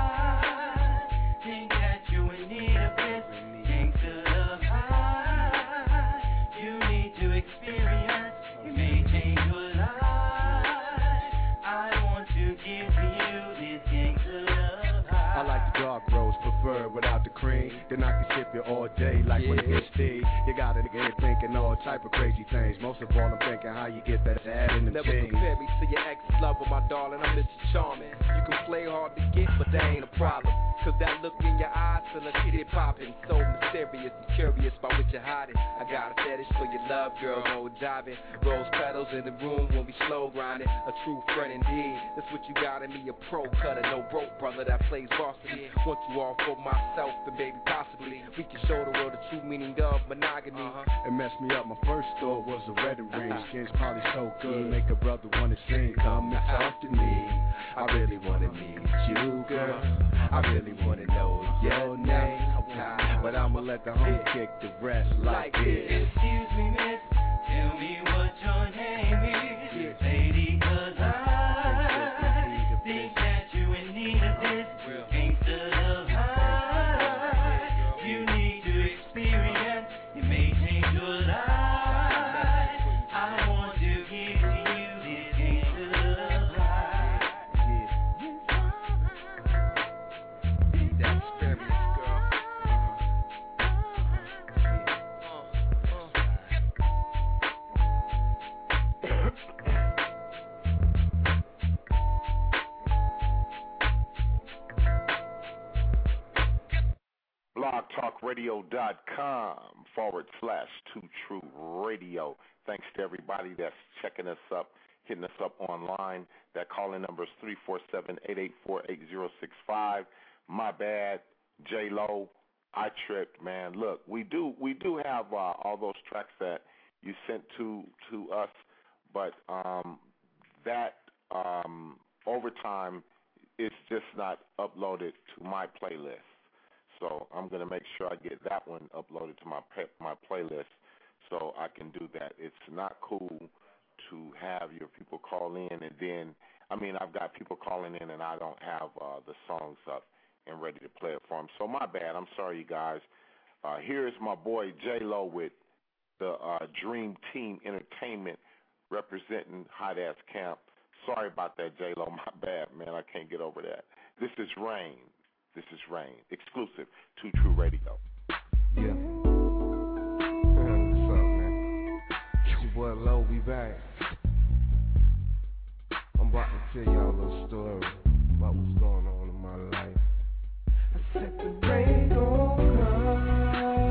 I think that you and me the best. Gangsta love high. You need to experience, it may change your life. I want to give you this gangsta love high. I like the dark rose, preferred without the cream. Then I can sip it all day like yeah. When it's Steve. You gotta get thinking all type of crazy things. Most of all, I'm thinking how you get that ad in the Never team. Compare me to your ex-lover, my darling. I'm Mister Charming. You can play hard to get, but that ain't a problem. Cause that look in your eyes, feel a shit poppin'. So mysterious and curious about what you're hiding. I got a fetish for your love, girl, no diving. Rose petals in the room when we slow grinding. A true friend indeed, that's what you got in me, a pro cutter. No broke brother that plays varsity. Want you all for myself and baby possibly. We can show the world the true meaning of monogamy. Uh-huh. It messed me up, my first thought was a wedding ring. Skin's probably so good, make a brother wanna sing. Come and talk to me, I really wanna meet you, girl. I really wanna know your name, but I'ma let the home kick the rest like this. Excuse me, miss, tell me what your name is, lady, cause I think that you in need of this gangsta love high. You need to experience, it may change your life. I want to give to you this gangsta love high. That experience, girl. blogtalkradio.com forward slash two true radio. Thanks to everybody that's checking us up, hitting us up online. That calling number is three four seven, eight eight four, eight zero six five. My bad, J-Lo. I tripped, man. Look, we do we do have uh, all those tracks that you sent to to us, but um, that um, overtime is just not uploaded to my playlist. So I'm going to make sure I get that one uploaded to my pe- my playlist so I can do that. It's not cool to have your people call in and then, I mean, I've got people calling in and I don't have uh, the songs up and ready to play it for them. So my bad. I'm sorry, you guys. Uh, here's my boy J-Lo with the uh, Dream Team Entertainment representing Hot Ass Camp. Sorry about that, J-Lo. My bad, man. I can't get over that. This is Rain. This is Rain. Exclusive to True Radio. Yeah. What's up, man? It's your boy Low, we back. I'm about to tell y'all a little story about what's going on in my life. I said the rain gon' come.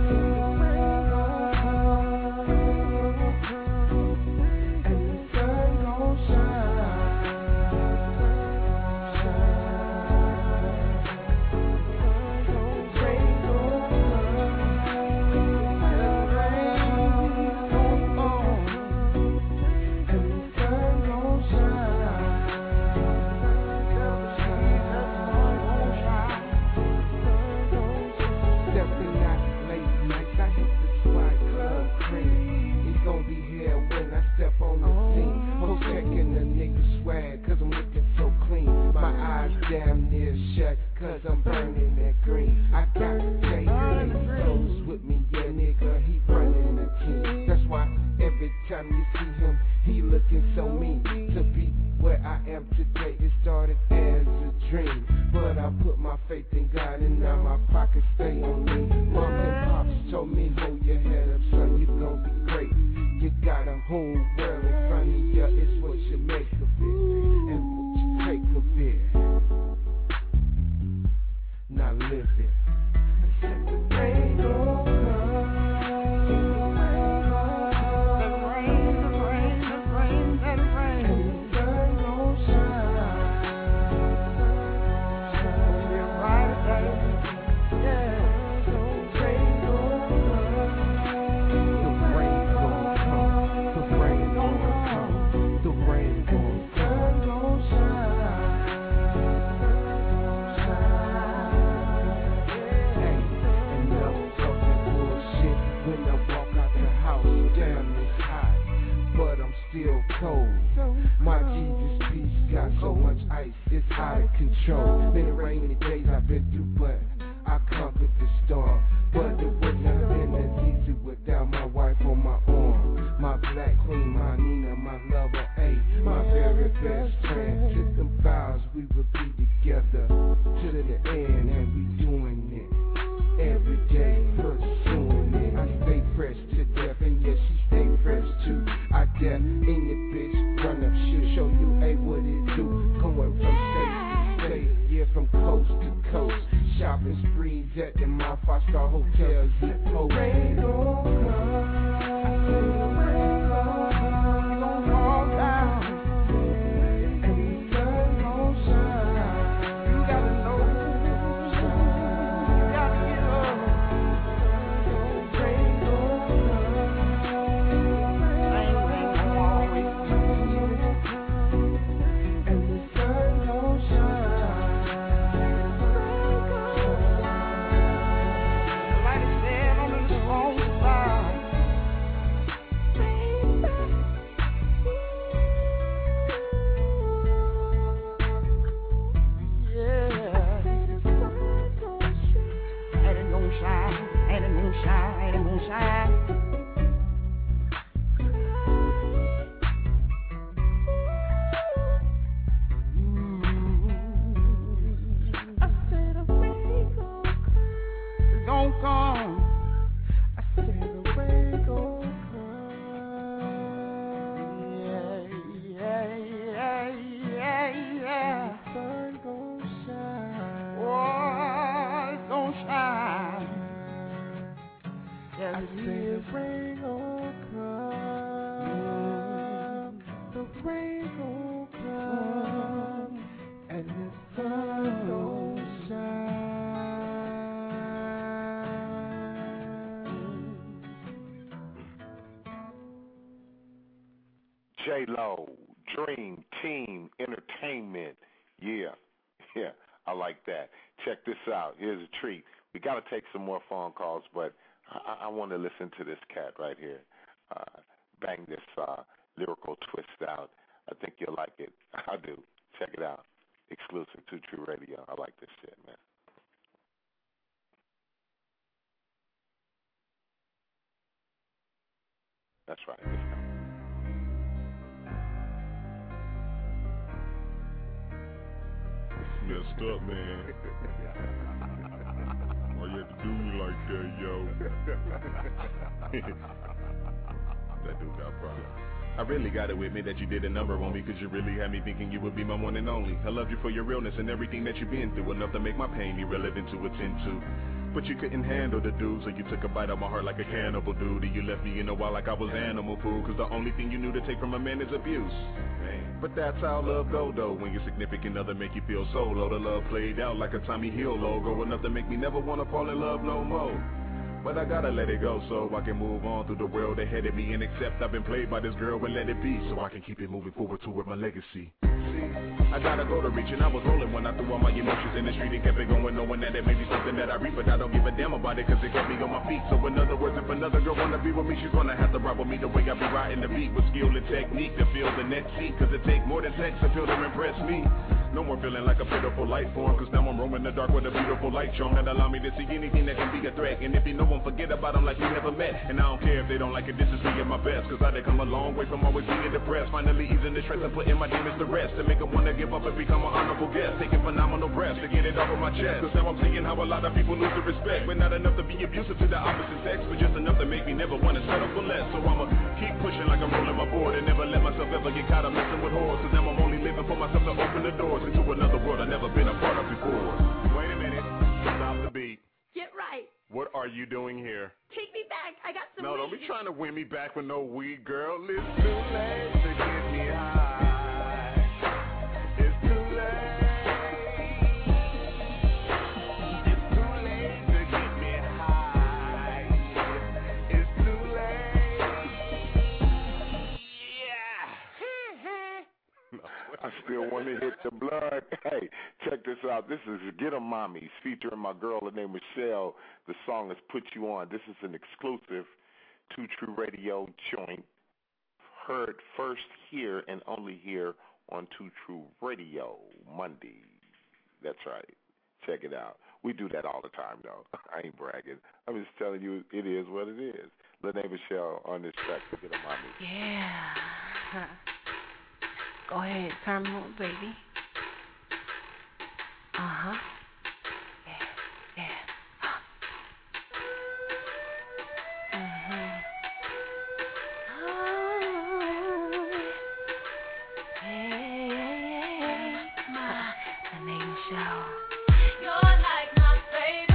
Damn near shut, cause I'm burning that green. I got J K Souls with me, yeah nigga, he running the team. That's why every time you see him, he looking so mean. To be where I am today, it started as a dream. But I put my faith in God and now my pockets stay on me. Mom and pops told me, hold your head up son, you gon' be great. You got a whole world in front of you, it's what you make of it and what you take of it. Now live it. I said the rain gon' come. The rain, the rain, the rain, the rain. And the sun gon' shine. Shine real bright day. Yeah. The rain gon' come. The rain gon' come. The rain gon' come. The rain gon' come. The sun gon' shine. Still cold. My Jesus peace got so much ice, it's out of control. Many rainy days I've been through, but I conquered the storm. But it would not have been as easy without my wife on my arm. My black queen, my Nina, my lover, A, my very best friend. Took them vows we would be together to the end, and we doing it every day, pursuing it. I stay fresh to death, and yes, she stay fresh too. I dare in your bitch, run up shit, show you, hey, what it do. Going from state to state, yeah, from coast to coast. This breeze at the mouth, five-star hotels, zip code. Rain gon' come, I say the rain gon' come, it gon' fall down, and the sun gon' shine. You gotta know, you gotta get up. Rain gon' come, rain, rain gon' always be, and the sun gon' shine. Shine and moonshine. I said the rain gon' come. It's gon' come. I said the rain gon' come. Yeah, yeah, yeah, yeah, yeah. The sun gon' shine. Oh, it's gon' shine. I see the rain gon' come, the rain gon' come, and the sun gon' shine. J-Lo, Dream Team Entertainment. Yeah, yeah, I like that. Check this out. Here's a treat. We got to take some more phone calls, but I, I want to listen to this cat right here. Uh, bang this uh, lyrical twist out. I think you'll like it. I do. Check it out. Exclusive to True Radio. I like this shit, man. That's right. This time. Messed up, man. Why you have to do me like that, yo? That dude got problems. I really got it with me that you did a number on me, cause you really had me thinking you would be my one and only. I love you for your realness and everything that you've been through, enough to make my pain irrelevant to attend to. But you couldn't handle the dude, so you took a bite out my heart like a cannibal dude. And you left me in a while like I was animal food, cause the only thing you knew to take from a man is abuse. But that's how love go though, when your significant other make you feel so low. The love played out like a Tommy Hill logo, enough to make me never wanna fall in love no more. But I gotta let it go so I can move on through the world ahead of me and accept I've been played by this girl and let it be, so I can keep it moving forward toward my legacy. I gotta go to reach and I was rolling when I threw all my emotions in the street and kept it going, knowing that it may be something that I reap, but I don't give a damn about it cause it kept me on my feet. So in other words, if another girl wanna be with me, she's gonna have to ride with me the way I be riding the beat, with skill and technique to feel the next seat, cause it take more than sex to feel to impress me. No more feeling like a pitiful life form, cause now I'm roaming the dark with a beautiful light charm that allow me to see anything that can be a threat. And if you know them, forget about them like we never met. And I don't care if they don't like it, this is me at my best, cause I done come a long way from always being depressed. Finally easing the stress and putting my demons to rest, to make them wanna give up and become an honorable guest, taking phenomenal breaths to get it off of my chest. Cause now I'm seeing how a lot of people lose the respect, but not enough to be abusive to the opposite sex, but just enough to make me never wanna settle for less. So I'ma keep pushing like I'm rolling my board and never let myself ever get caught up messing with whores, cause now I'm only living for myself to open the doors into another world I've never been a part of before. Wait a minute. Stop the beat. Get right. What are you doing here? Take me back. I got some No, weed. don't be trying to win me back with no weed, girl. It's too late to get me high. It's too late. It's too late to get me high. It's too late. Yeah. I still want to hit the blood. Hey, check this out. This is Get 'em Mommies featuring my girl, her name is Michelle. The song is Put You On. This is an exclusive Two True Radio joint. Heard first here and only here on Two True Radio Monday. That's right. Check it out. We do that all the time, though. I ain't bragging. I'm just telling you it is what it is. The name is Michelle on this track for Get 'em Mommies. Yeah. Go ahead, turn me on, baby. Uh-huh. Yeah, yeah. Uh-huh. Oh, yeah, yeah, yeah. My, the name Michelle. You're like my favorite.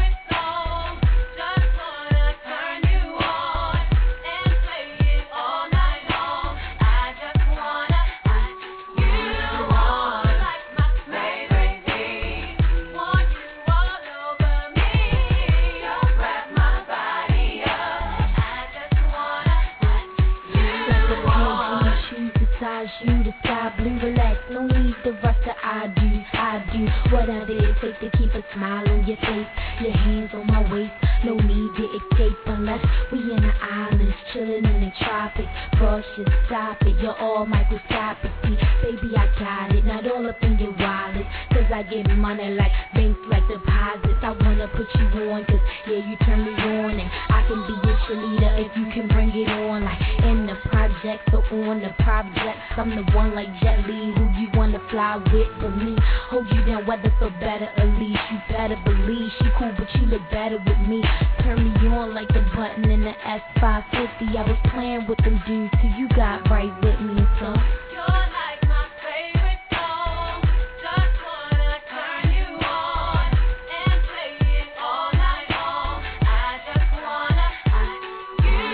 no need to rush to I do, I do whatever it takes to keep a smile on your face. Your hands on my waist, no need to escape unless we in the islands, chilling in the tropics. Brush just stop it, you're all microscopic. See, baby, I got it, not all up in your wallet. Cause I get money like banks, like deposits. I wanna put you on, cause yeah, you turn me on. And I can be your cheerleader if you can bring it on. Like in the projects or on the projects. I'm the one like Jet Li, who you wanna fly with. But me, hold you down, whether for better or least. You better believe she cool, but you look better with me. Turn me on like the button in the S five fifty. I was playing with them dudes till you got right with me. So you're like my favorite song. Just wanna turn you on and play it all night long. I just wanna have you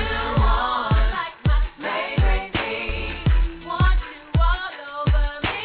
on like my favorite thing. Want you all over me.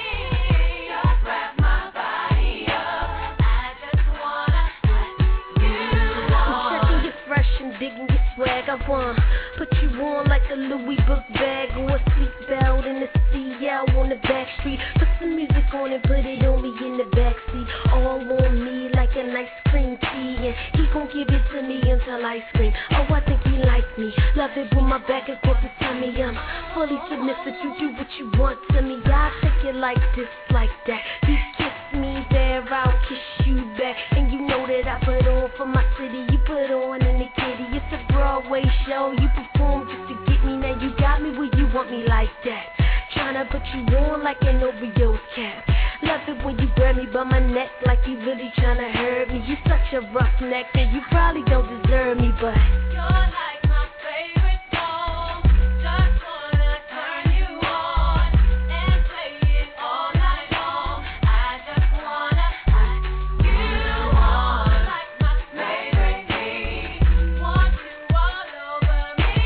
Just wrap my body up. I just wanna have you on. I'm checking you fresh and digging your swag. I want put you on like a Louis book bag or a seatbelt in the C L on the back street. Put some music on and put it on me in the backseat. All on me like an ice cream tea. And he gon' give it to me until I scream. Oh, I think he like me. Love it when my back is up his tummy. I'm fully submissive. You do what you want to me. I take it like this, like that. You kiss me there, I'll kiss you back. And you know that I put on for my city. You put on in the kitty. It's a Broadway show. You perform just to get me. Now you got me where you want me like that. Tryna put you on like an Oreo's cap. Love it when you grab me by my neck like you really tryna hurt me. You such a roughneck and you probably don't deserve me, but you're like my favorite song. Just wanna turn you on and play it all night long. I just wanna have you on like my favorite thing. Want you all over me.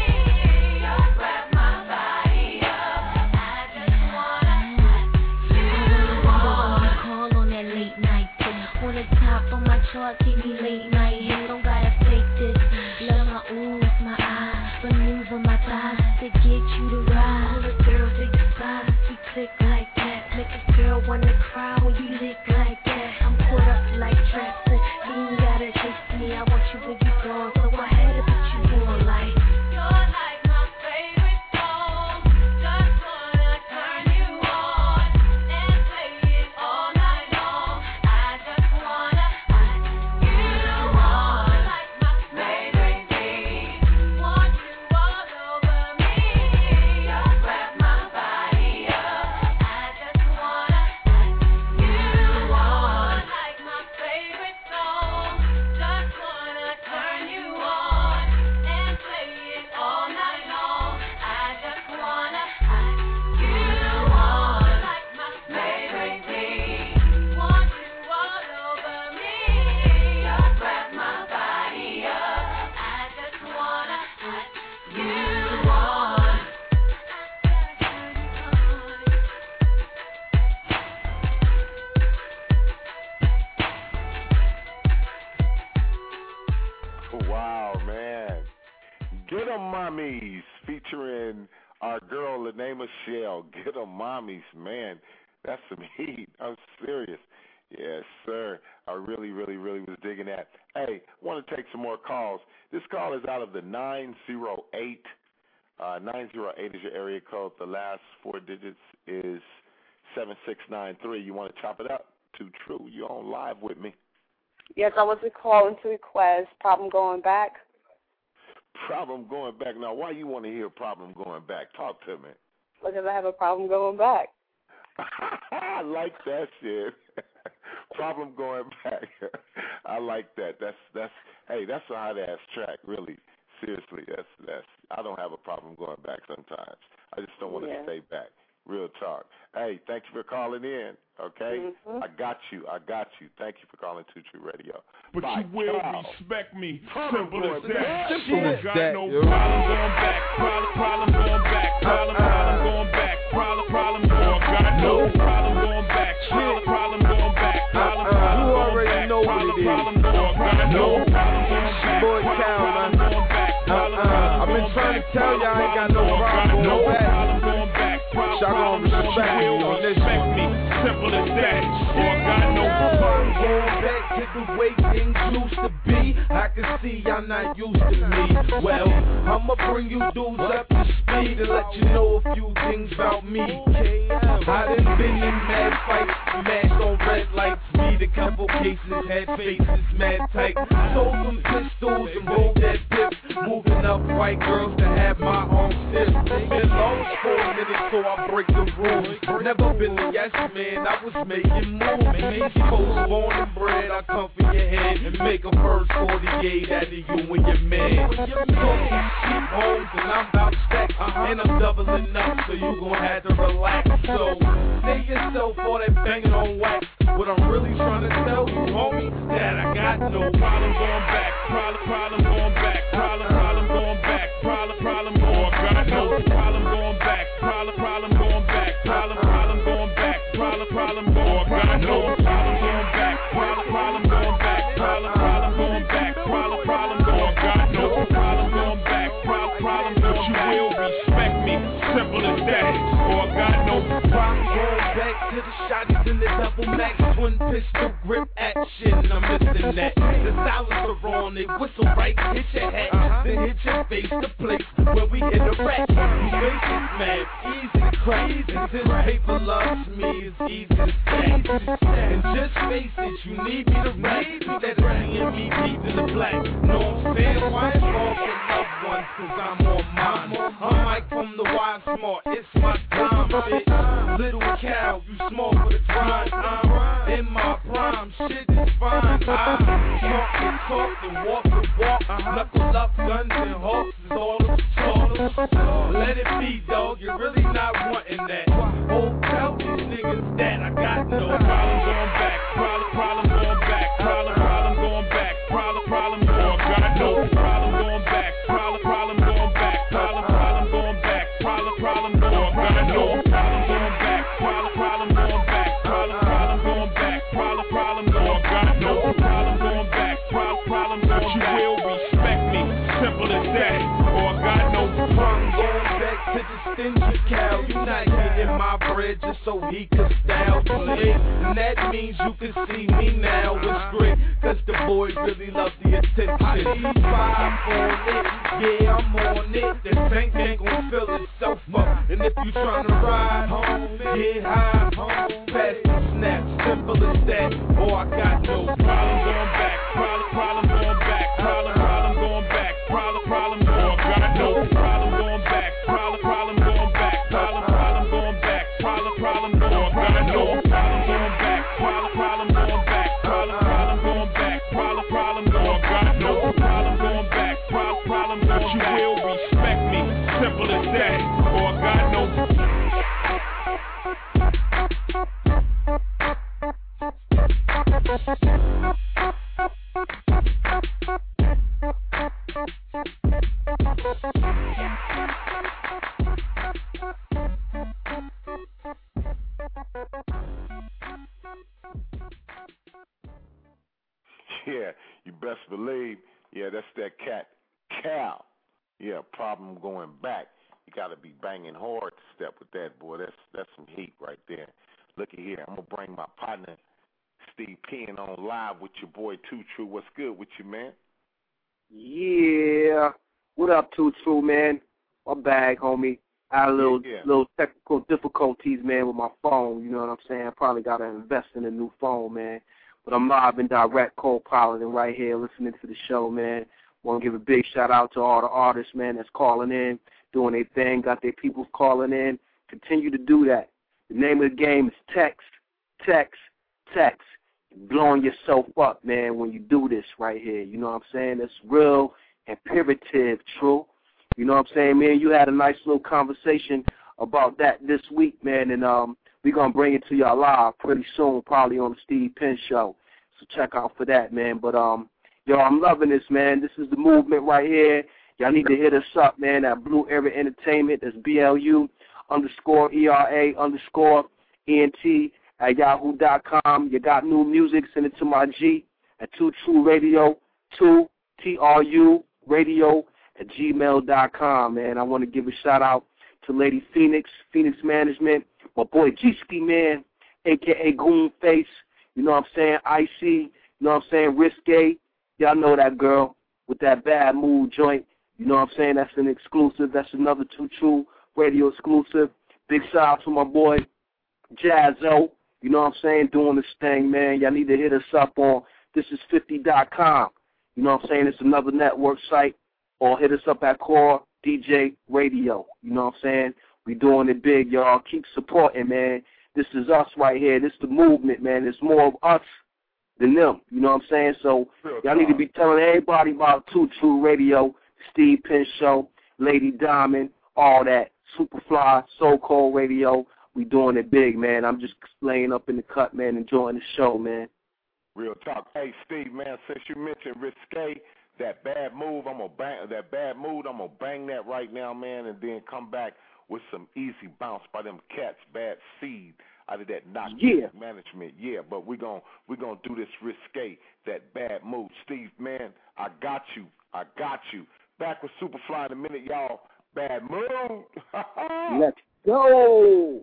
Just wrap my body up. I just wanna have you on. Call on that late night thing. On the top of my chart, give me late night. You don't gotta fake this. Love my oohs, my eyes, maneuver my thighs to get you to ride. All the girls they despise, you click like that. Make a girl wanna cry when you lick like that. I'm caught up like traps, and you ain't gotta chase me. I want you when you gone, so I had to put you on like. You're like my favorite song. Just wanna turn you on and play it all night long. I just wanna have you on like my favorite thing. Want you all over me. Just wrap my body up. I just wanna have you on like my favorite song. Just wanna turn you on and play it all night long. I just wanna have you on like my favorite thing. Want you all over me. Just wrap my body up. I just wanna have you on. Wow, man. Get 'em Mommies featuring our girl, the name of Shell. Get 'em Mommies, man. That's some heat. I'm serious. Yes, sir. I really, really, really was digging that. Hey, want to take some more calls. This call is out of the nine oh eight. Uh, nine oh eight is your area code. The last four digits is seven six nine three. You want to chop it up? Too true. You're on live with me. Yes, I was calling to request problem going back. Problem going back. Now, why you want to hear problem going back? Talk to me. Because I have a problem going back. I like that shit. Problem going back. I like that. That's that's. Hey, that's a hot ass track. Really, seriously. That's that's. I don't have a problem going back sometimes. I just don't want to Yeah. stay back. Real talk. Hey, thank you for calling in. Okay, Mhm. I got you. I got you. Thank you for calling Two True Radio. But By you will God. respect me. Problem Simple as going that. back. Simple Shit. as got that, no yo. problem going back. Problem, problem going back. Problem, problem going back. Problem, problem going back. No problem going back. Problem, problem going back. Problem, problem You going already back. know what Problem, it is. problem going back. No problem going back. Boy, Problem, Cal, problem man. going back. Problem, Uh-uh. problem I've been going trying to back. tell y'all I ain't got no Problem, problem no going back. problem going back. Problem, Y'all problem gonna going respect back. me You on will this respect one. me. simple as that. Or God knows. I'm going back to the way things used to be. I can see y'all not used to me. Well, I'ma bring you dudes up to speed and let you know a few things about me. I done been in mad fights, smashed on red lights, beat a couple cases, had faces mad tight. Sold some pistols and rolled that dip, moving up white girls to have my own fist. Been lost for a minute, so I break the rules. Never been a yes man, I was making moves. East Coast born and bred, I come for your head and make a first forty-eight out of you and your man. Talking cheap homes and I'm about stacked, and I'm doubling up, so you gon' have to relax. So stay yourself for that banging on wax. What I'm really trying to tell you, homie, that I got no problem going back. Problem, problem going back. Problem, problem going back. Problem, problem going back. No problem going back. Problem, problem going back. Problem, problem going back. Problem, problem going back. No problem going back. Problem, problem going back. Problem, problem going back. Problem, problem going back. No problem going back. Problem, problem going back. You will respect me. Simple as that. Or God no problem going back to the shotties in the double max twin pistol grip action. I'm missing that. The silence are on, they whistle right, hit your hat, uh-huh. Then hit your face, the place where we hit the rack. You face it, man, easy to crack. And since paper loves me, it's easy to stack. And just face it, you need me to rap instead of seeing me deep in the black. Know what I'm saying? Why it's all for loved ones, cause I'm on mine. I'm Mike from the Wild Smart, it's my time, bitch. Little cow, you small for the grind. I'm in my prime, shit is fine. I talk and talk and walk and walk. Knuckle up, guns and hawks is all of all. Let it be, dog, you're really not wanting that. Oh, tell these niggas that I got no problem going back. Problem, problem going back. Problem, problem going back. Problem, problem going back. No problem going back. Problem, problem going back. Problem, problem going back. Problem, problem going back. No problem going back. Problem, problem going back. Problem, problem going back. Problem, problem going back. No problem going back. Problem, problem going back. You will respect me. Simple as that. Or God knows I'm going back to the stingy cow. You not getting my bread just so he could style play. And that means you can see me now with grit. Cause the boys really love the attention. I need five on it. Yeah, I'm on it. The tank ain't gon' fill itself up. And if you tryna ride home, get high home, pass the snap. Simple as that. Oh, I got no problem going back. Problem, problem going back. Problem, problem going back. Problem, problem going back. No problem going back. Problem, problem going back. Problem, problem going back. Problem, problem going back. No problem going back. Problem, problem going back. Problem, problem going back. Problem, problem going back. No problem going back. Problem, problem going back. You will respect me. Simple as that. Or God knows. Yeah, you best believe. Yeah, that's that cat, Cal. Yeah, problem going back. You got to be banging hard to step with that, boy. That's that's some heat right there. Look at here. I'm going to bring my partner, Steve Penn, on live with your boy, Too True. What's good with you, man? Yeah. What up, Too True, man? My bag, homie. I had a little, yeah, yeah. little technical difficulties, man, with my phone. You know what I'm saying? I probably got to invest in a new phone, man. But I'm live and direct, co-piloting right here, listening to the show, man. Want to give a big shout-out to all the artists, man, that's calling in, doing their thing, got their people calling in. Continue to do that. The name of the game is text, text, text. You're blowing yourself up, man, when you do this right here. You know what I'm saying? It's real imperative, true. You know what I'm saying, man? You had a nice little conversation about that this week, man, and um, we're going to bring it to y'all live pretty soon, probably on the Steve Penn Show. So check out for that, man. But, um, yo, I'm loving this, man. This is the movement right here. Y'all need to hit us up, man, at Blue Era Entertainment. That's B L U underscore E R A underscore E N T at yahoo dot com. You got new music, send it to my G at Two True Radio, two, T R U, radio at gmail dot com, man. I want to give a shout-out to Lady Phoenix, Phoenix Management, my boy G-Ski, man, a k a. Goon Face. You know what I'm saying? Icy. You know what I'm saying? Risque. Y'all know that girl with that bad mood joint. You know what I'm saying? That's an exclusive. That's another Too True radio exclusive. Big shout out to my boy Jazzo. You know what I'm saying? Doing this thing, man. Y'all need to hit us up on this is fifty dot com. You know what I'm saying? It's another network site. Or hit us up at Core D J Radio. You know what I'm saying? We doing it big, y'all. Keep supporting, man. This is us right here. This is the movement, man. It's more of us than them. You know what I'm saying? So y'all need to be telling everybody about Too True Radio, Steve Penn Show, Lady Diamond, all that. Superfly, So Cold Radio. We doing it big, man. I'm just laying up in the cut, man, enjoying the show, man. Real talk. Hey, Steve, man, since you mentioned Risque, that bad move, I'm gonna bang that bad mood, I'm gonna bang that right now, man, and then come back with some easy bounce by them cats, Bad Seed, out of that knock yeah. management. Yeah, but we're gonna we're gonna do this Risque, that bad mood. Steve, man, I got you. I got you. Back with Superfly in a minute, y'all. Bad mood. Let's go.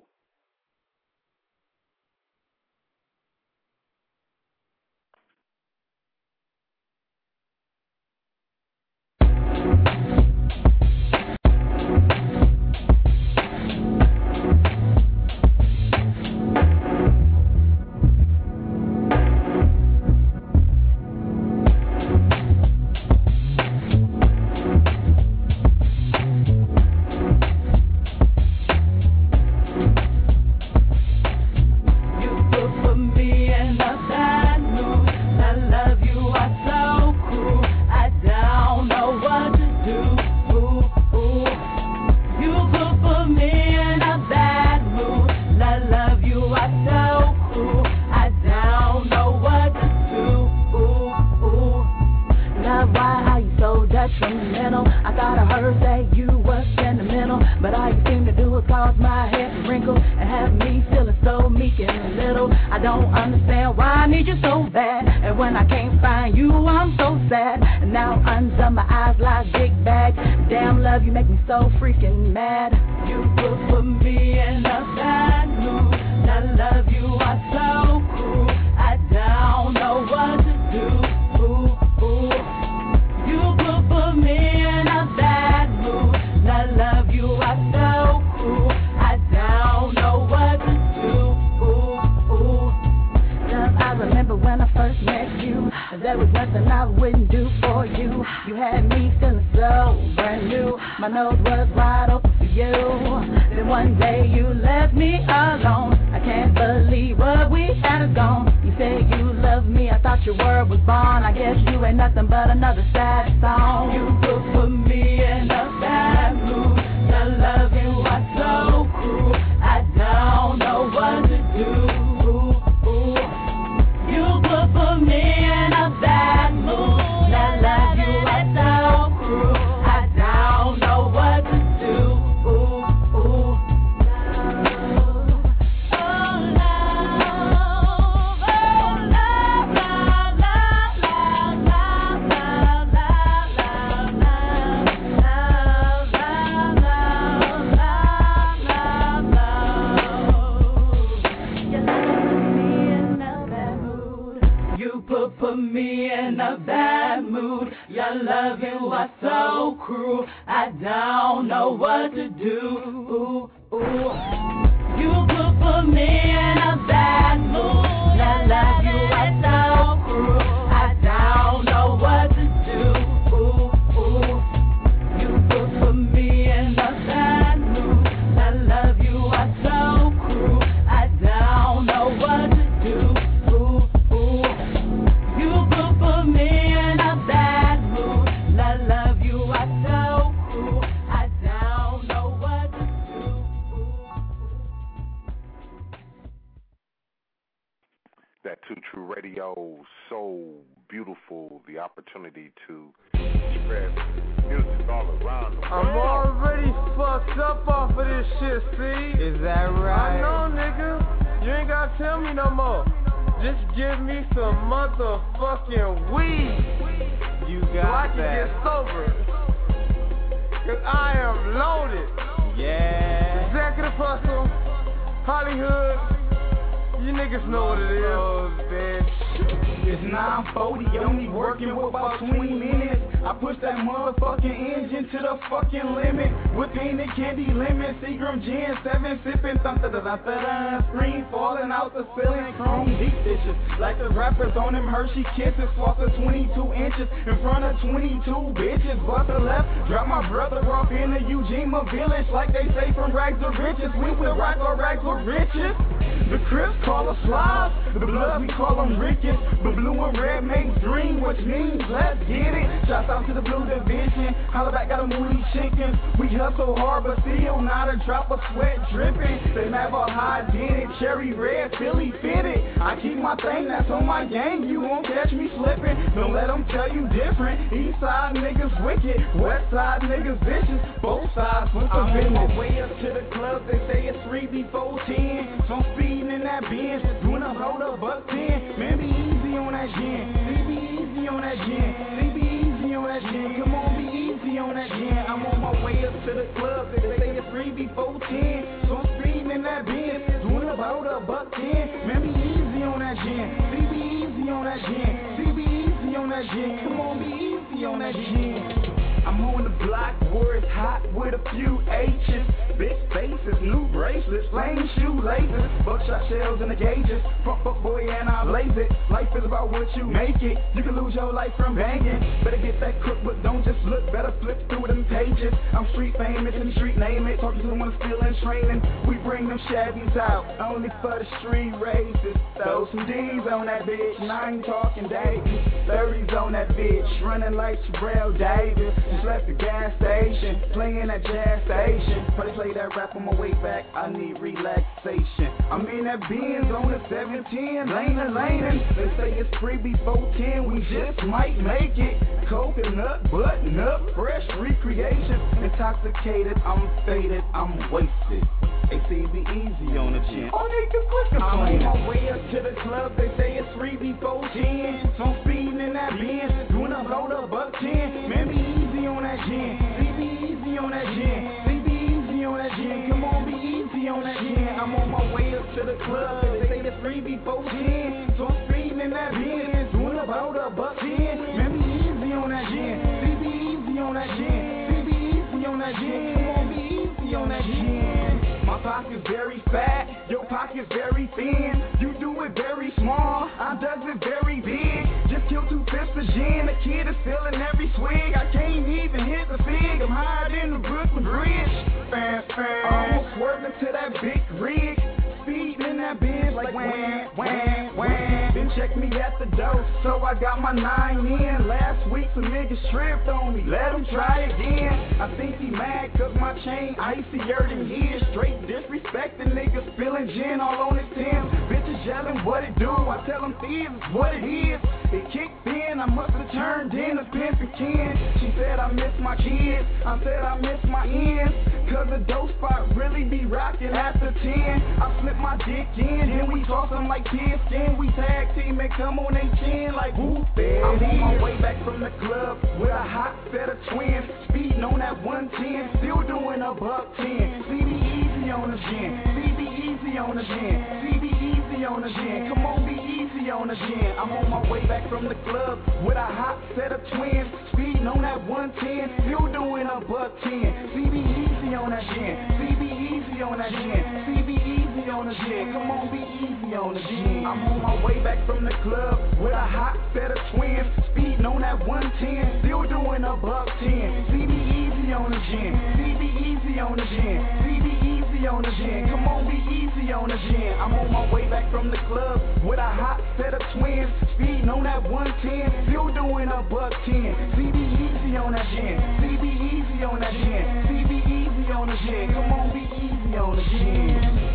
You niggas know what it is, man. It's nine forty, only working with about twenty minutes. I push that motherfucking engine to the fucking limit. Whipping the candy lemon, Seagram gin, seven sipping, thump da da da da. Screen falling out the ceiling, chrome deep dishes. Like the rappers on them Hershey kisses, floss of twenty-two inches in front of twenty-two bitches. Bust a left, drop my brother off in the Eugene village, like they say from rags to riches. We will rock our rags with riches. The Crips call us live, the Bloods we call them rickets. But blue and red makes green, which means let's get it. Shouts out to the Blue Division, holla back got a moody chicken. We hustle hard but still not a drop of sweat dripping. They mad about how I did it, cherry red, Philly fitted. I keep my thing that's on my gang, you won't catch me slipping. Don't let them tell you different. East side niggas wicked, west side niggas vicious. Both sides with the business. I'm on my way up to the club, they say it's three before ten. So I'm speeding in that Benz, doing a hold up buck ten. Man, be easy on that gin, see be easy on that gin, see be easy on that gin. Come on, be easy on that gin. I'm on my way up to the club, they say it's three before ten. So I'm speeding in that Benz, doing a hold up buck ten. Man, be easy on that gin, see be easy on that gin, see be easy on that gin. Come on, be easy on that gin. I'm on the block where it's hot with a few H's. Big faces, new bracelets, lame shoelaces, buckshot shells in the gauges. Front foot boy and I blaze it. Life is about what you make it. You can lose your life from banging. Better get that crook, but don't just look. Better flip through them pages. I'm street famous in the street, name it. Talking to the one still in training. We bring them Chevys out, only for the street races. Throw some D's on that bitch, and I ain't talking Davis. thirties on that bitch, running like Sherelle Davis. Just left the gas station, playing at jazz station. Probably play that rap on my way back, I need relaxation. I'm in that Benz on the seven ten, laning, laning. They say it's free before ten, we just might make it. Coconut, button up, fresh recreation. Intoxicated, I'm faded, I'm wasted. A C B easy on the chin. Oh, nigga, quit complaining. I'm on my way up to the club, they say it's free before ten. So I'm speeding in that Benz, doing a load of buck ten. Man, be easy on that gin, see be easy on that gin, see be easy on that gin. Come on, be easy on that gin. I'm on my way up to the club, they say it's free before ten. So I'm speeding in that Benz, doing a load of buck ten. Man, be easy on that gin, see be easy on that gin, see be easy on that gin. Come on, be easy on that gin. My pocket's very fat, your pocket's very thin. You do it very small, I does it very big. Just killed two fifths of gin, the kid is feeling every swig. I can't even hit the fig, I'm higher than the Brooklyn Bridge. Fan, fan. Almost swerving to that big rig. Speed in that Benz like wham, wham, wham. Then check me at the door, so I got my nine in. Last week some niggas tripped on me, let them try again. I think he mad cause my chain icier than his. Straight disrespecting niggas, spilling gin all on his Tim. Bitches yelling what it do, I tell them thieves what it is. It kicked in, I must have turned in a pimp and kin. She said I miss my kids, I said I miss my ends. Cause the dope spot really be rockin' after ten. I slip my dick in, then we toss them like pig skin. We tag team and come on they chin like whoop it. I'm on my way back from the club with a hot set of twins. Speeding on that one ten, still doing a buck ten. C B easy on the gin, C B easy on the gin, C B easy on the gin. Come on, be easy on the gin. I'm on my way back from the club with a hot set of twins. Speeding on that one ten, still doing a buck ten. C B easy on that gin, C B easy on that gin, C B easy on the gin. Come on, be easy on the gin. I'm on my way back from the club with a hot set of twins. Speeding on that one ten, still doing a buck ten. C B easy on the gin, C B easy on the gin, C B easy on the gin. Come on, be easy on the gin. I'm on my way back from the club with a hot set of twins. Speeding on that one ten, still doing a buck ten. C B easy on that gin, C B easy on that gin, C B easy on the gin. Come on, be easy on the gin.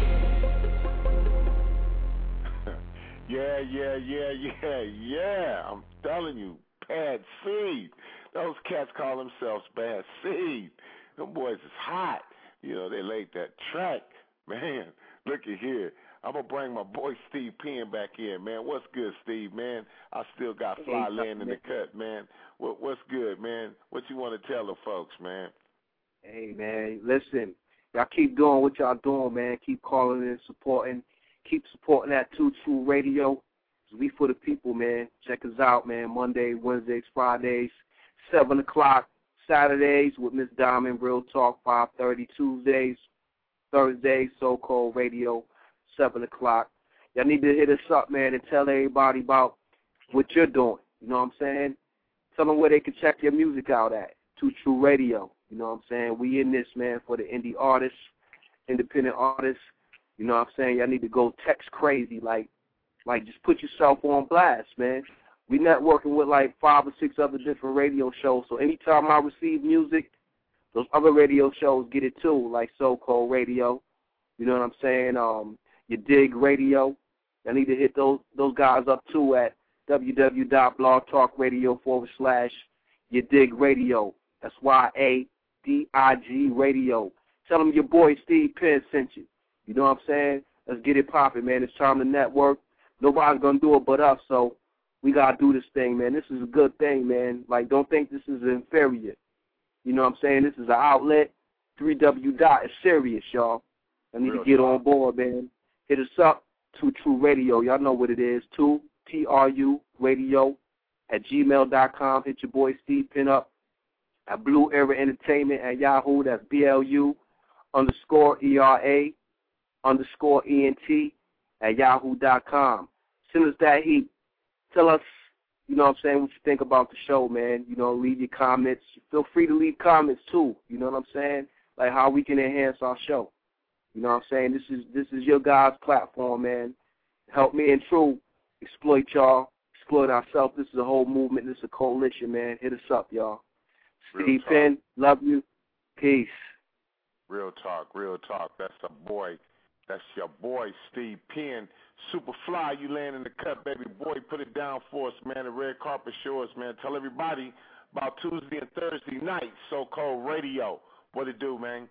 Yeah, yeah, yeah, yeah, yeah. I'm telling you, Bad Seed. Those cats call themselves Bad Seed. Them boys is hot. You know, they laid that track. Man, look at here. I'm going to bring my boy Steve Penn back in, man. What's good, Steve, man? I still got Fly hey, Land in the cut, man. What, what's good, man? What you want to tell the folks, man? Hey, man, listen. Y'all keep doing what y'all doing, man. Keep calling and supporting. Keep supporting that Two True Radio. We for the people, man. Check us out, man. Monday, Wednesdays, Fridays, seven o'clock. Saturdays with Miss Diamond, Real Talk, five thirty. Tuesdays, Thursdays, So-Called Radio, seven o'clock. Y'all need to hit us up, man, and tell everybody about what you're doing. You know what I'm saying? Tell them where they can check your music out at. Two True Radio. You know what I'm saying? We in this, man, for the indie artists, independent artists. You know what I'm saying? Y'all need to go text crazy, like, like just put yourself on blast, man. We networking with like five or six other different radio shows. So anytime I receive music, those other radio shows get it too, like So-Called Radio. You know what I'm saying? Um, You Dig Radio. I need to hit those those guys up too at www.blogtalkradio forward slash You Dig Radio. That's Y A D I G Radio. Tell them your boy Steve Penn sent you. You know what I'm saying? Let's get it popping, man. It's time to network. Nobody's going to do it but us, so we got to do this thing, man. This is a good thing, man. Like, don't think this is inferior. You know what I'm saying? This is an outlet. three W dot is serious, y'all. I need Real to get talk. on board, man. Hit us up, Two True Radio. Y'all know what it is. Two, T R U, radio at gmail dot com. Hit your boy Steve Penn up at Blue Era Entertainment at Yahoo. That's B L U underscore E R A underscore E N T at yahoo dot com. Send us that heat. Tell us, you know what I'm saying, what you think about the show, man. You know, leave your comments. Feel free to leave comments, too. You know what I'm saying? Like how we can enhance our show. You know what I'm saying? This is this is your guys' platform, man. Help me and True exploit y'all, exploit ourselves. This is a whole movement. This is a coalition, man. Hit us up, y'all. Real Steve talk. Penn, love you. Peace. Real talk, real talk. That's a boy. That's your boy, Steve Penn. Superfly, you laying in the cut, baby boy. Put it down for us, man. The red carpet show us, man. Tell everybody about Tuesday and Thursday night, So-Called Radio. What it do, man?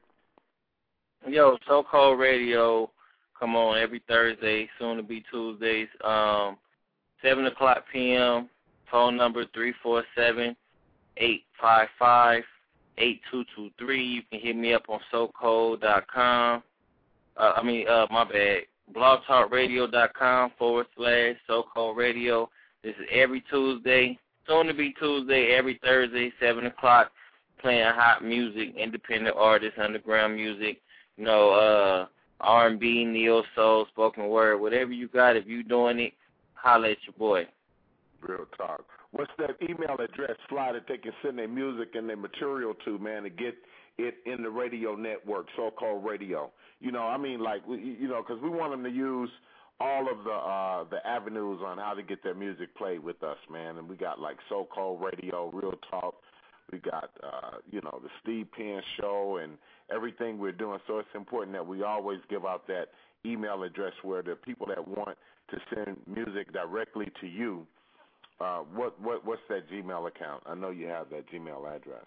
Yo, So-Called Radio, come on every Thursday, soon to be Tuesdays, um, seven o'clock p.m., phone number three four seven, eight five five, eight two two three. You can hit me up on so cold dot com. Uh, I mean, uh, my bad, blogtalkradio.com forward slash So-Called Radio. This is every Tuesday, soon to be Tuesday, every Thursday, seven o'clock, playing hot music, independent artists, underground music. You know, uh, R and B, neo soul, spoken word, whatever you got. If you doing it, holla at your boy. Real talk. What's that email address, Fly, that they can send their music and their material to, man, to get it in the radio network, So-Called Radio? You know, I mean, like, you know, because we want them to use all of the uh, the avenues on how to get their music played with us, man. And we got, like, So-Called Radio, Real Talk. We got, uh, you know, the Steve Penn Show and everything we're doing. So it's important that we always give out that email address where the people that want to send music directly to you, uh, what, what what's that Gmail account? I know you have that Gmail address.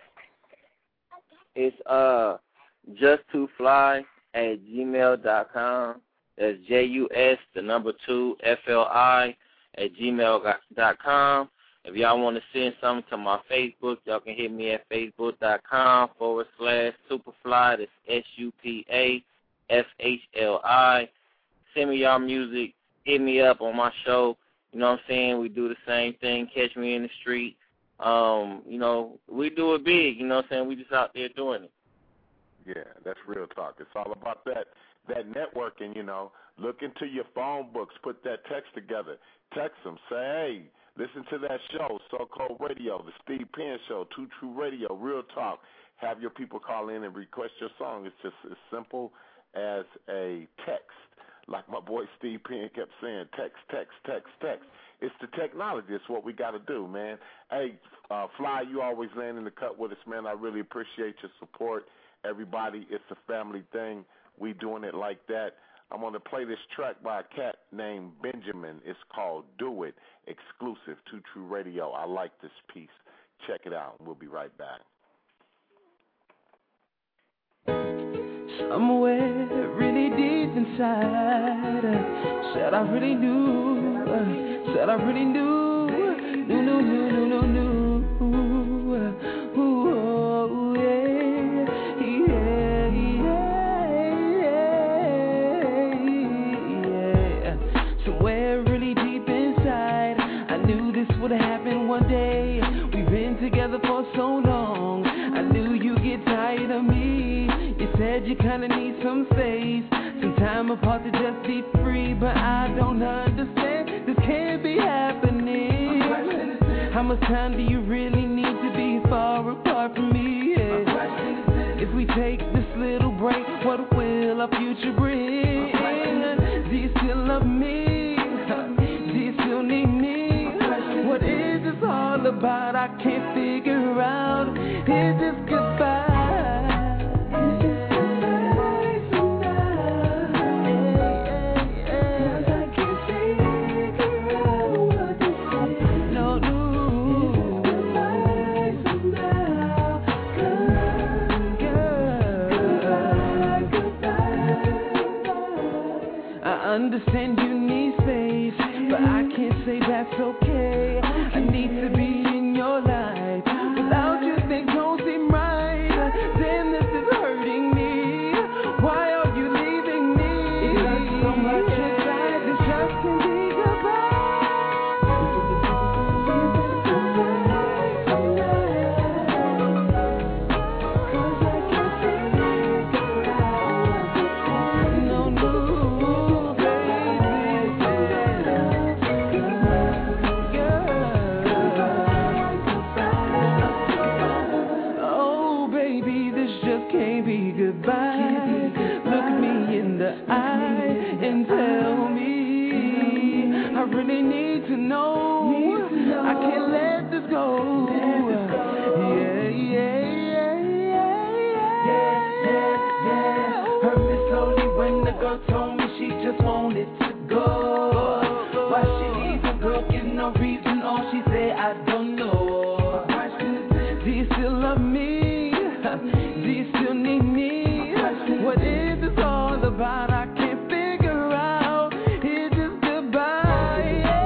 It's uh just to fly at gmail dot com. That's J U S, the number two, F L I at gmail dot com. If y'all want to send something to my Facebook, y'all can hit me at facebook.com forward slash Superfly. That's S U P A F H L I. Send me y'all music. Hit me up on my show. You know what I'm saying? We do the same thing. Catch me in the street. Um, you know, we do it big. You know what I'm saying? We just out there doing it. Yeah, that's real talk. It's all about that that networking, you know. Look into your phone books. Put that text together. Text them. Say, hey, listen to that show, So-Called Radio, the Steve Penn Show, Two True Radio, Real Talk. Have your people call in and request your song. It's just as simple as a text. Like my boy Steve Penn kept saying, text, text, text, text. It's the technology. It's what we got to do, man. Hey, uh, Fly, you always laying in the cut with us, man. I really appreciate your support. Everybody, it's a family thing. We doing it like that. I'm going to play this track by a cat named Benjamin. It's called Do It, exclusive to True Radio. I like this piece. Check it out. We'll be right back. Somewhere really deep inside, uh, said I really knew, uh, said I really knew, knew, knew, knew, knew, knew, knew, uh, ooh, oh, yeah, yeah, yeah, yeah, heart to just be free, but I don't understand. This can't be happening. How much time do you really need to be far apart from me? Yeah. If we take this little break, what will our future bring? Do you still love me? Do you still need me? What is this all about? I can't figure out. Is this goodbye? I understand you need space, but I can't say that's okay. I need to be in your life. Without you, things don't seem right. Then this is hurting me. Why are you leaving me? It hurts so much inside. This just can't be really need to know. Need to know. I can't let this go. Let this go. Yeah, yeah, yeah, yeah, yeah, yeah, yeah. Hurt me slowly when the girl told me she just wanted to go. Why she even girl give no reason? All she said I don't know. Do you still love me? Do you still need me? What is this all about? I can't figure out. It's just goodbye.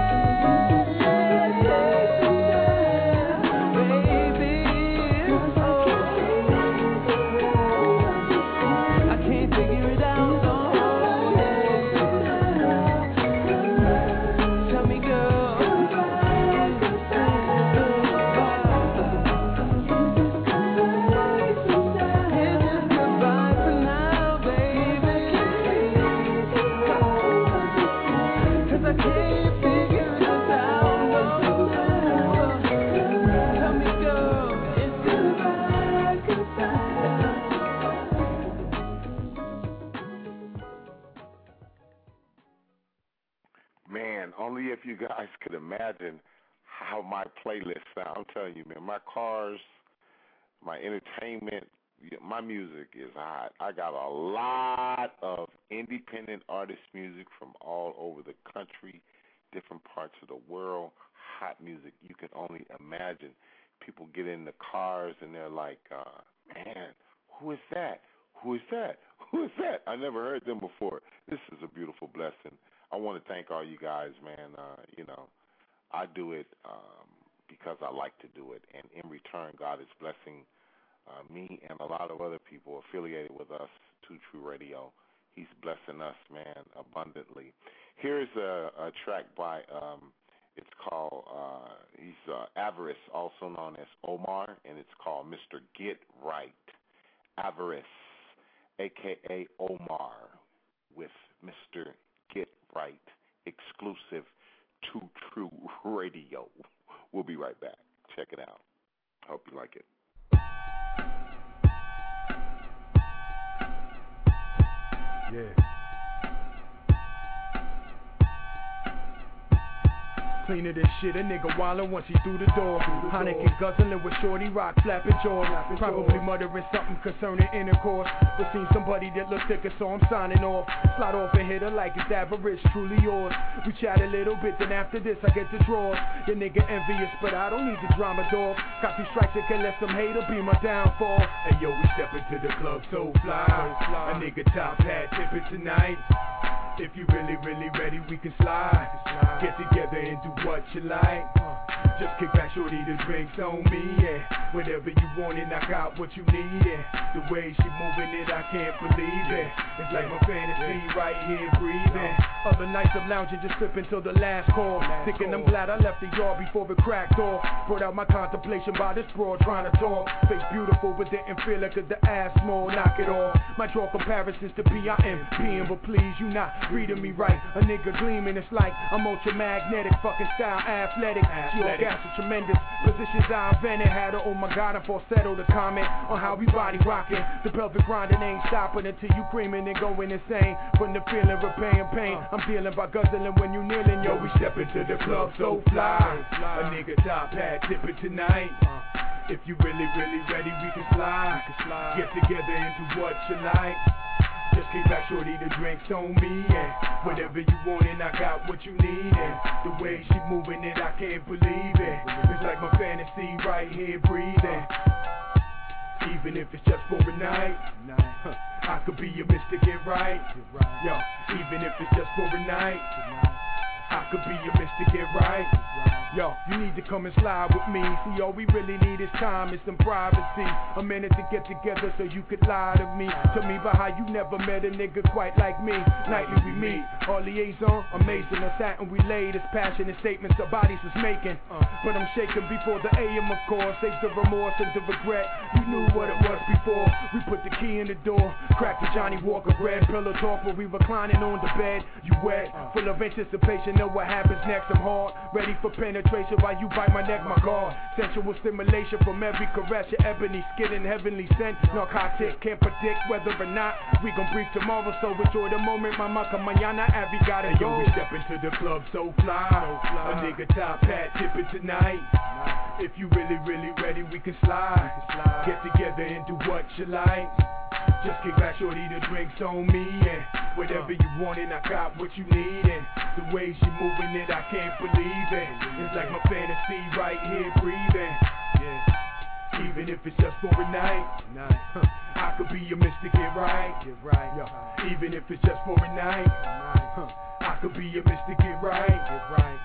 Only if you guys could imagine how my playlist sound. I'm telling you, man, my cars, my entertainment, my music is hot. I got a lot of independent artist music from all over the country, different parts of the world, hot music. You can only imagine. People get in the cars and they're like, uh, man, who is that? Who is that? Who is that? I never heard them before. This is a beautiful blessing. I want to thank all you guys, man. Uh, you know, I do it um, because I like to do it. And in return, God is blessing uh, me and a lot of other people affiliated with us, Two True Radio. He's blessing us, man, abundantly. Here's a, a track by, um, it's called, uh, he's uh, Avarice, also known as Omar, and it's called Mister Get Right. Avarice, a k a. Omar, with Mister Get Right, exclusive to True Radio. We'll be right back. Check it out. Hope you like it. Yeah. Cleaner than shit, a nigga wildin' once he through the door. Heineken guzzling with shorty rock, flapping jaws. Probably muttering something concerning intercourse. But seen somebody that look thicker, so I'm signing off. Slide off and hit her like it's average, truly yours. We chat a little bit, then after this I get the draws. The nigga envious, but I don't need the drama, dog. Got these strikes that can let some hater be my downfall. Hey yo, we step into the club so fly. A nigga top hat, tippin' tonight. If you really, really ready, we can slide. Get together and do what you like. Just kick back, shorty, the drinks on me, yeah. Whatever you want and I got what you need, yeah. The way she moving it, I can't believe it. It's like my fantasy right here breathing. Other nights I'm lounging, just sipping till the last call. Thinking I'm glad I left the yard before it cracked off. Brought out my contemplation by this broad trying to talk. Face beautiful but didn't feel it cause the ass small, knock it off. Might draw comparisons to P I M P, but please, you not reading me right. A nigga gleaming, it's like I'm ultra magnetic, fucking style athletic. She all gas is tremendous. Positions I invented had her, oh my god, I'm falsetto to comment on how we body rocking. The pelvic grinding ain't stopping until you creaming and going insane. From the feeling of pain, pain, I'm feeling by guzzling when you kneeling. Yo, we step into the club so fly. A nigga top hat tipping tonight. If you really, really ready, we can slide. Get together and do what you like. Just kick back, shorty, the drinks on me, and whatever you want and I got what you need, and the way she moving it, I can't believe it. It's like my fantasy right here breathing. Even if it's just for a night, I could be your mister, get right. Yo, even if it's just for a night, I could be your mister, get right. Yo, you need to come and slide with me. See, all we really need is time and some privacy. A minute to get together so you could lie to me. Tell me about how you never met a nigga quite like me. Nightly we meet, our liaison, amazing. On satin we laid as passionate statements our bodies was making. Uh, but I'm shaking before the A M, of course. Save the remorse and the regret. You knew what it was before. We put the key in the door, cracked the Johnny Walker red pillow talk where we reclining on the bed. You wet, full of anticipation, know what happens next. I'm hard, ready for penetration. While you bite my neck, my guard. Sensual stimulation from every caress. Your ebony skin and heavenly scent. Narcotic, can't predict whether or not we gon' breathe tomorrow. So enjoy the moment, mama. Mañana, Abby gotta hey, go. Yo, we step into the club so fly. So fly. A nigga top hat tipping tonight. If you really, really ready, we can slide. Get together and do what you like. Just kick back, shorty, the drinks on me, and whatever you want and I got what you need, and the way she moving it, I can't believe it. It's like my fantasy right here breathing. Yeah. Even if it's just for a night, huh. I could be your mister, get right. Get right. Yo. Even if it's just for a night, huh. I could be your mister, get right. Get right.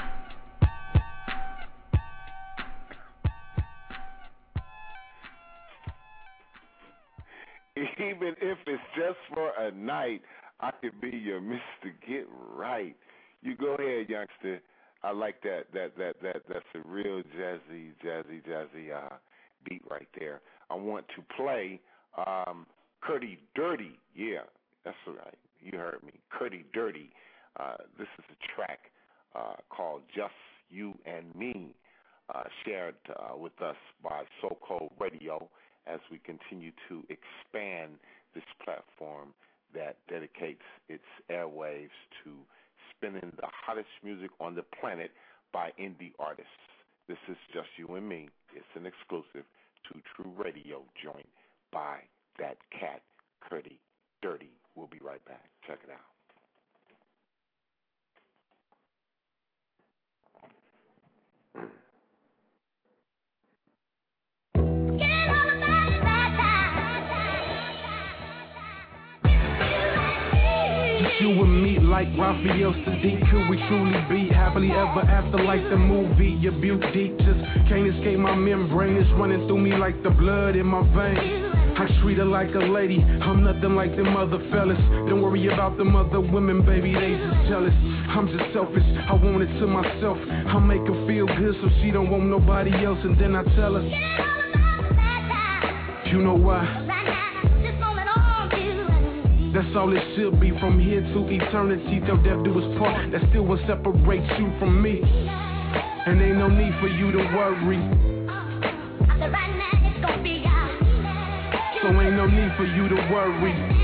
Even if it's just for a night, I could be your mister, get right. You go ahead, youngster. I like that. That that that that's a real jazzy, jazzy, jazzy uh, beat right there. I want to play um, Curdy Dirty. Yeah, that's right. You heard me. Curdy Dirty. Uh, this is a track uh, called Just You and Me, uh, shared uh, with us by So Cold Radio, as we continue to expand this platform that dedicates its airwaves to spinning the hottest music on the planet by indie artists. This is Just You and Me. It's an exclusive to True Radio joint by that cat, Curdy Dirty. We'll be right back. Check it out. You and me like Raphael Sadiq, could we truly be happily ever after like the movie? Your beauty just can't escape my membrane. It's running through me like the blood in my veins. I treat her like a lady, I'm nothing like them other fellas. Don't worry about them other women, baby, they just jealous. I'm just selfish, I want it to myself. I make her feel good so she don't want nobody else. And then I tell her, you know why? That's all it should be, from here to eternity, till death do us part. That still will separate you from me, and ain't no need for you to worry. So ain't no need for you to worry.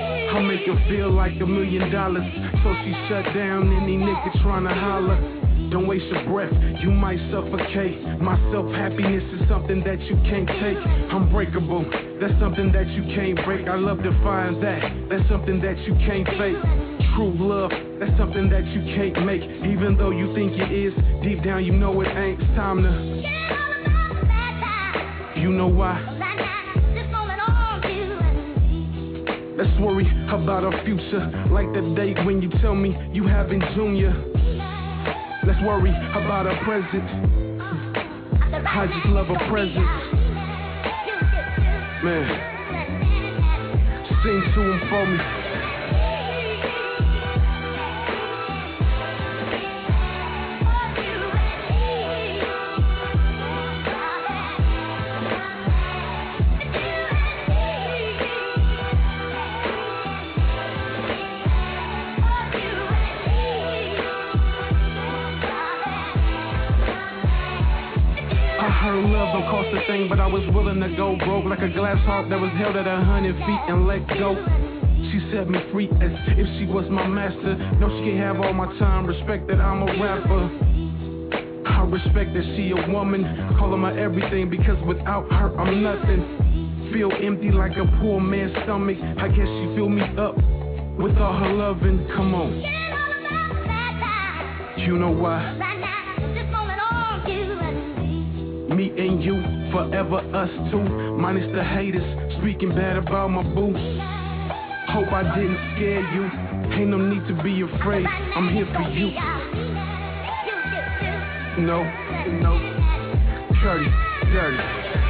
Make her feel like a million dollars, so she shut down any nigga tryna holler. don't waste your breath, you might suffocate. My self-happiness is something that you can't take. Unbreakable, that's something that you can't break. I love to find that, that's something that you can't fake. True love, that's something that you can't make. Even though you think it is, deep down you know it ain't. It's time to, you know why? Let's worry about our future, like the day when you tell me you having junior. Let's worry about our present. I just love a present. Man, sing to him for me. Love don't cost a thing, but I was willing to go broke like a glass harp that was held at a hundred feet and let go. She set me free as if she was my master. No, she can't have all my time. Respect that I'm a rapper. I respect that she a woman. Call her my everything because without her I'm nothing. Feel empty like a poor man's stomach. I guess she fill me up with all her loving. Come on. You know why? Me and you, forever us two. Minus the haters, speaking bad about my boo. Hope I didn't scare you. Ain't no need to be afraid. I'm here for you. No, no. Dirty, dirty.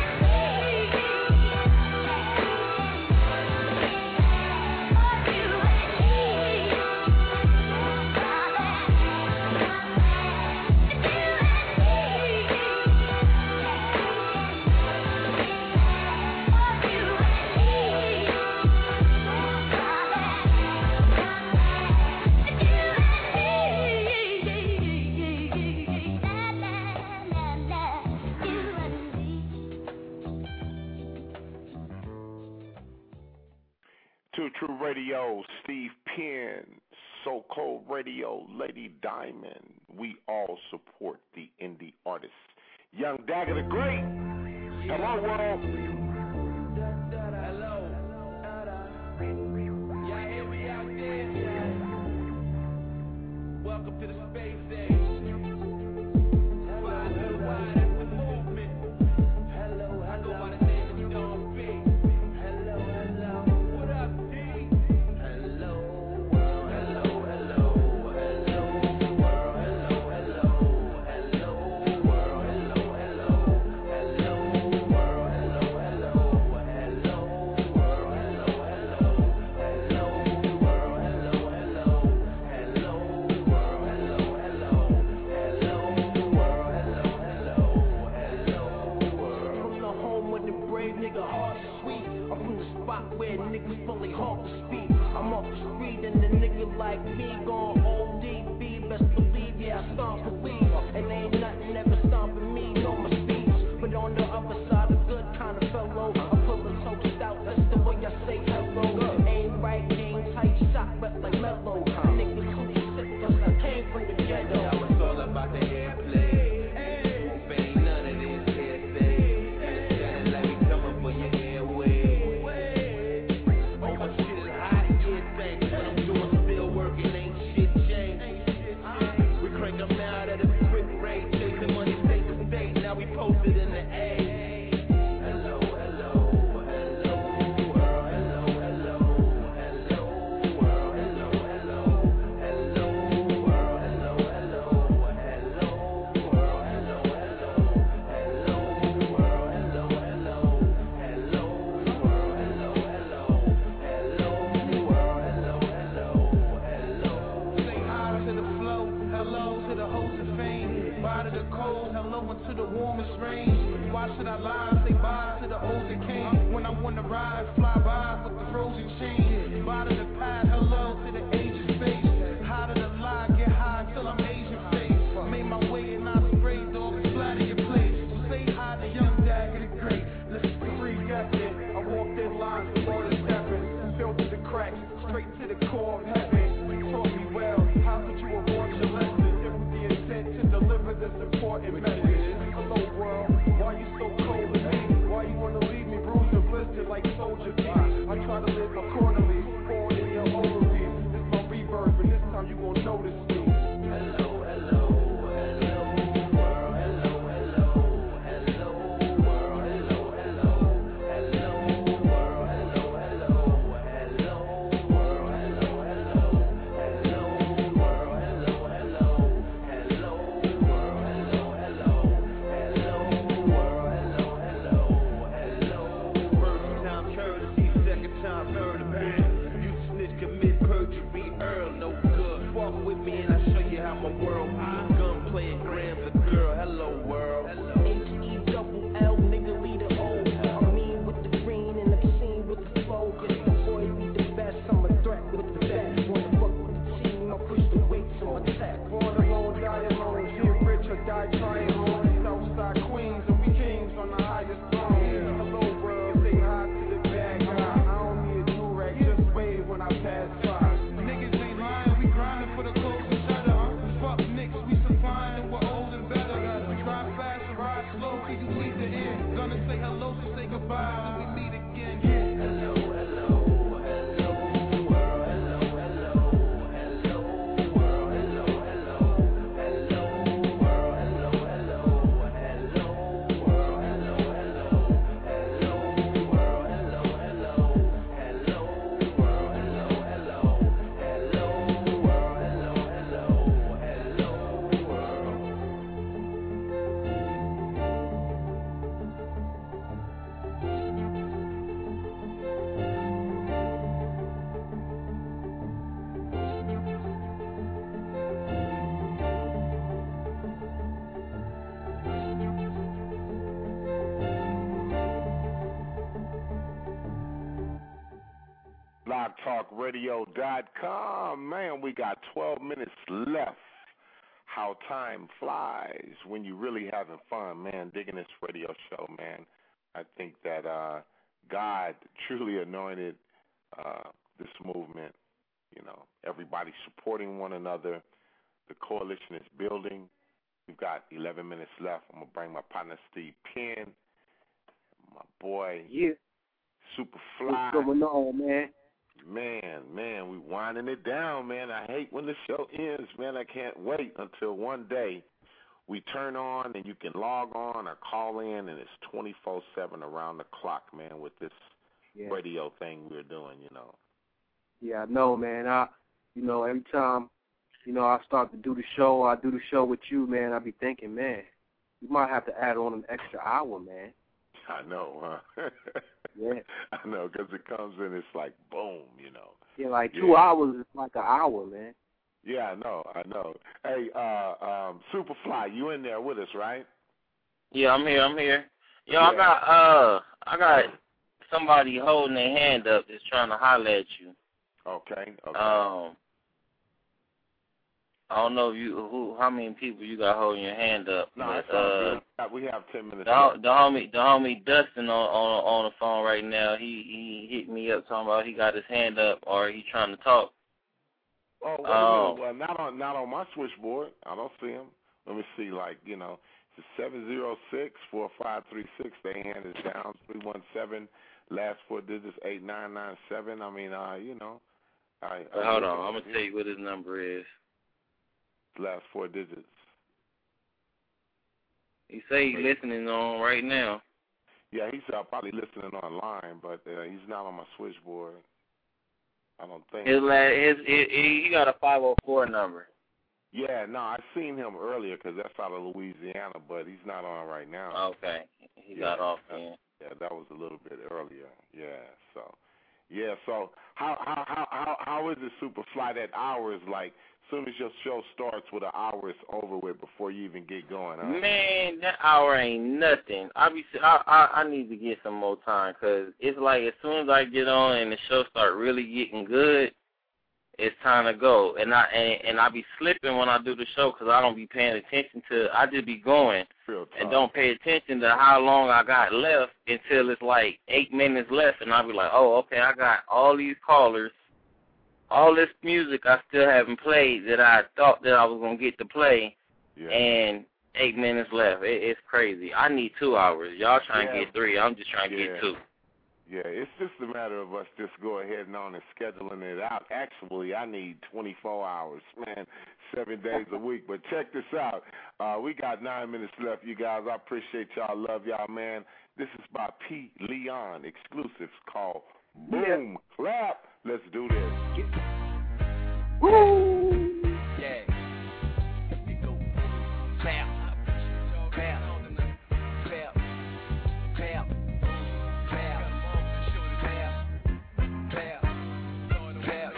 True Radio, Steve Penn, So Cold Radio, Lady Diamond. We all support the indie artists. Young Dagger the Great. Hello, world. Hello. Y'all hear me out there? Welcome to the space age. Worldwide, that's the movement. Hello, hello. I go by the name of Don B. Hello, hello. What up, D? Hello, world. Hello, hello. Hello, world. Hello, hello. Hello, world. Hello, hello. Hello, world. Hello, hello. Hello, world. Hello, hello. Hello, world. Hello, hello. Hello, world. Hello, hello. Hello, world. Hello, hello. Hello, world. From the home of the brave nigga, heart is sweet. I'm from the spot where niggas fully hawk the speed. I'm off the street and the nigga like me gon' O D B. Best believe, yeah, I stomp for weed. And ain't nothing ever stomping me, no my speech. But on the other side, a good kind of fellow. I pull a toast out, that's the way I say hello. Ain't right, game tight, shot, but like mellow. Niggas who they sick, cause I came from the ghetto. Now it's all about the airplay. Won't ain't none of this hearsay. Understand like we coming for your airway. Oh, my shit is hot, yeah, thanks. What I'm doing, still working, ain't shit changed. We crank them out at a quick rate. Chasing money state to state, now we posted in the A. Hello, hello, hello, world. Hello, hello, hello, world. Hello, hello, hello, world. Hello, hello, hello, world. Hello, hello, hello, world. Hello, hello, hello, world. Hello, hello, hello, world. Hello, hello, hello. Say hi to the flow, hello to the host of fame. Bye to the cold, hello into the warmest rain. Why should I lie? Say bye to the old that came. When I wanna ride, fly by with the frozen chain. Bye to the past, hello to the age of space. High to the lie, get high till I'm Asian face. Made my way and I sprayed dog and flatter your place. So say hi to Young Dagger the Great. Listen to free effort. I walk that line for more than seven. Filled with the cracks, straight to the core of heaven. Taught me well, how could you avoid your lessons? If with the intent to Gonna say hello, so say goodbye till we meet again. Yeah. Hello, hello, hello, world. Hello, hello, hello, world. Hello, hello, hello, world. Hello, hello, hello, world. Hello, hello, hello, world. Hello, hello, hello, world. Hello, hello, hello, world. Hello, hello, hello, world. blog talk radio dot com. Man, we got twelve minutes left. How time flies when you really having fun, man, digging this radio show, man. I think that uh, God truly anointed uh, this movement. You know, everybody supporting one another. The coalition is building. We've got eleven minutes left. I'm going to bring my partner, Steve Penn, my boy, yeah. Superfly. What's going on, man? Man, man, we winding it down, man. I hate when the show ends, man. I can't wait until one day we turn on and you can log on or call in, and it's twenty-four seven around the clock, man, with this yeah. radio thing we're doing, you know. Yeah, I know, man. I, you know, every time, you know, I start to do the show, I do the show with you, man, I be thinking, man, you might have to add on an extra hour, man. I know, huh? Yeah. I know, because it comes in, it's like, boom, you know. Yeah, like two yeah. hours is like an hour, man. Yeah, I know, I know. Hey, uh, um, Superfly, you in there with us, right? Yeah, I'm here, I'm here. Yo, yeah. I got, uh, I got somebody holding their hand up that's trying to holler at you. Okay, okay. Um, I don't know if you who how many people you got holding your hand up. No, but, it's all uh, good. We have ten minutes. The, left. the homie, the homie Dustin on, on on the phone right now. He he hit me up talking about he got his hand up or he trying to talk. Oh, wait a um, minute. Well, not on not on my switchboard. I don't see him. Let me see. Like you know, it's seven zero six four five three six. Their hand is down. Three one seven. Last four digits eight nine nine seven. I mean, uh, you know. I, I hold on. I'm gonna tell you what his number is. Last four digits. He say he's listening on right now. Yeah, he's uh, probably listening online, but uh, he's not on my switchboard. I don't think. His, his, his, he got a five oh four number. Yeah, no, I seen him earlier because that's out of Louisiana, but he's not on right now. Okay, he yeah, got off uh, then. Yeah, that was a little bit earlier. Yeah, so. Yeah, so how how how how, how is it, Superfly, that hour is like, as soon as your show starts with an hour, it's over with before you even get going, huh? Man, that hour ain't nothing. I be I I, I need to get some more time because it's like as soon as I get on and the show start really getting good, it's time to go. And I and, and I be slipping when I do the show because I don't be paying attention to. I just be going and don't pay attention to how long I got left until it's like eight minutes left, and I be like, oh, okay, I got all these callers. All this music I still haven't played that I thought that I was going to get to play, yeah. and eight minutes left. It, it's crazy. I need two hours. Y'all trying yeah. to get three. I'm just trying yeah. to get two. Yeah, it's just a matter of us just go ahead and on and scheduling it out. Actually, I need twenty-four hours, man, seven days a week. But check this out. Uh, we got nine minutes left, you guys. I appreciate y'all. Love y'all, man. This is by P. Leon, exclusives called Boom yeah. Clap. Let's do this. Woo! Yeah. Go. Clap. Clap. Clap. Clap. Clap. Clap. Clap. Clap.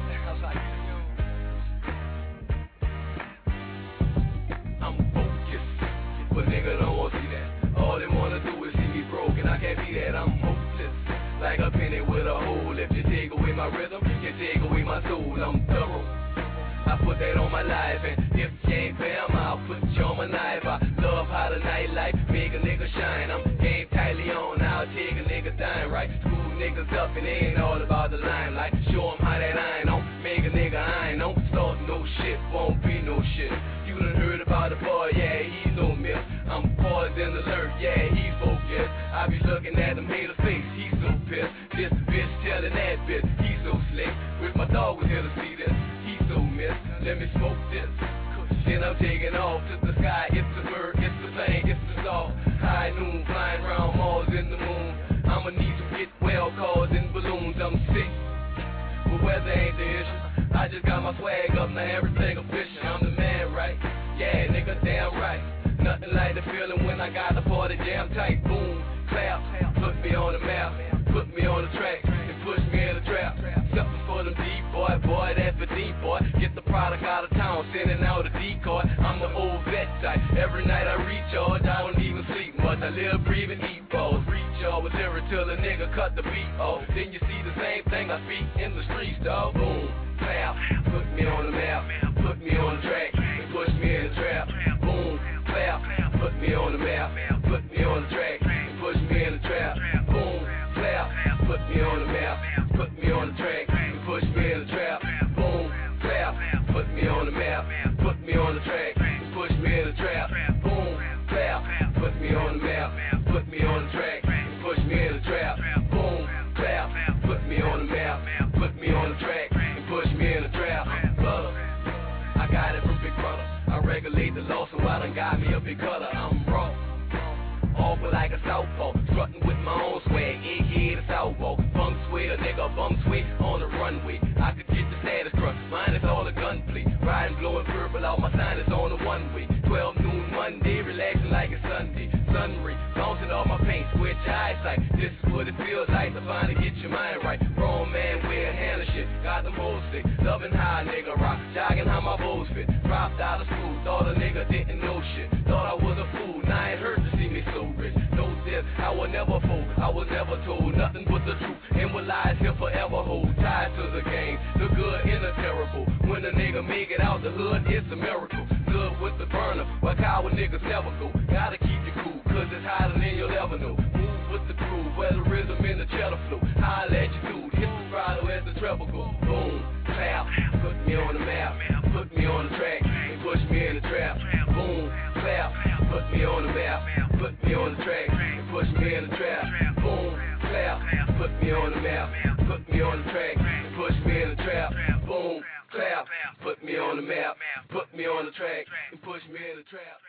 I'm focused, but nigga don't want to see that. All they wanna do is see me broke, and I can't be that. I'm hopeless. Like a penny with a hole. If you take away my rhythm, you take away my soul. I'm thorough. I put that on my life, and if you ain't fam, I'll put you on my knife. I love how the nightlife make a nigga shine. I'm game tightly on, I'll take a nigga dime right. School niggas up, and it ain't all about the limelight. Show 'em how that iron on, make a nigga iron on. Start no shit, won't be no shit. You done heard about the boy, yeah, he's no myth. I'm poised and alert, yeah, he's focused. I be looking at him, hate a face, he's so pissed. This bitch telling that bitch, he's so slick. Wish my dog was here to see this, he's so missed. Let me smoke this. Then I'm taking off to the sky. It's the bird, it's the plane, it's the saw. High noon, flying round Mars in the moon. I'ma need to get well cars and balloons. I'm sick, but weather ain't the issue. I just got my swag up, now everything official. I'm the man, right? Yeah, nigga, damn right. Nothing like the feeling when I got the party jam tight. Boom, clap, put me on the map, put me on the track, and push me in the trap. Something for them deep boy, boy, that's for deep boy. Get the product out of town, sending out a decoy. I'm the old vet type. Every night I recharge, I don't even sleep much. I live, breathe, and eat balls. Recharge with lyric till a nigga cut the beat off. Then you see the same thing I speak in the streets, dog. Boom, clap, put me on the map, put me on the track, and push me in the trap. Boom, clap, put me on the map, put me on the track, and push me in the trap. Boom, clap, put me on the map, put me on the track, and push me in the trap. Boom, clap, put me on the map, put me on the track, and push me in the trap. Boom, clap, put me on the map, put me on the track, and push me in the trap. Boom, clap, put me on the map, put me on the track, and push me in the trap. Brother, I got it from Big Brother. I regulate the law, so I done got me a big cutter. I'm raw, awkward like a southpaw, strutting with my own swag, egghead a southpaw. Bum sway, a nigga bum sway on the runway. I could get the status truck, mine is all a gunplay. Riding, blowing purple out my sign is on the one way. twelve noon Monday, relaxing like it's Sunday. Sun ray, bouncing off my paint, switch your eyesight. This is what it feels like to finally get your mind right. Grown man, wear a hand of shit, got them hoes sick. Loving how a nigga rock, jogging how my bows fit. Dropped out of school, thought a nigga didn't know shit. Thought I was a fool, now it hurt to see me so rich. No this, I will never fool, I was never told nothing but the truth. And what lies here forever hold, tied to the game, the good and the terrible. When a nigga make it out the hood, it's a miracle. Good with the burner, while coward niggas never go. Gotta keep you cool, cause it's hotter than you'll ever know. Move with the crew, where the rhythm in the cheddar flow. Holla at you dude, hit the throttle as the treble go. Boom, clap, put me on the map, put me on the track, and push me in the trap. Boom, clap, put me on the map, put me on the track, and push me in the trap. Boom, clap, put me on the map, put me on the track, and push me in the trap. Boom, clap, put me on the map, put me on the track, and push me in the trap.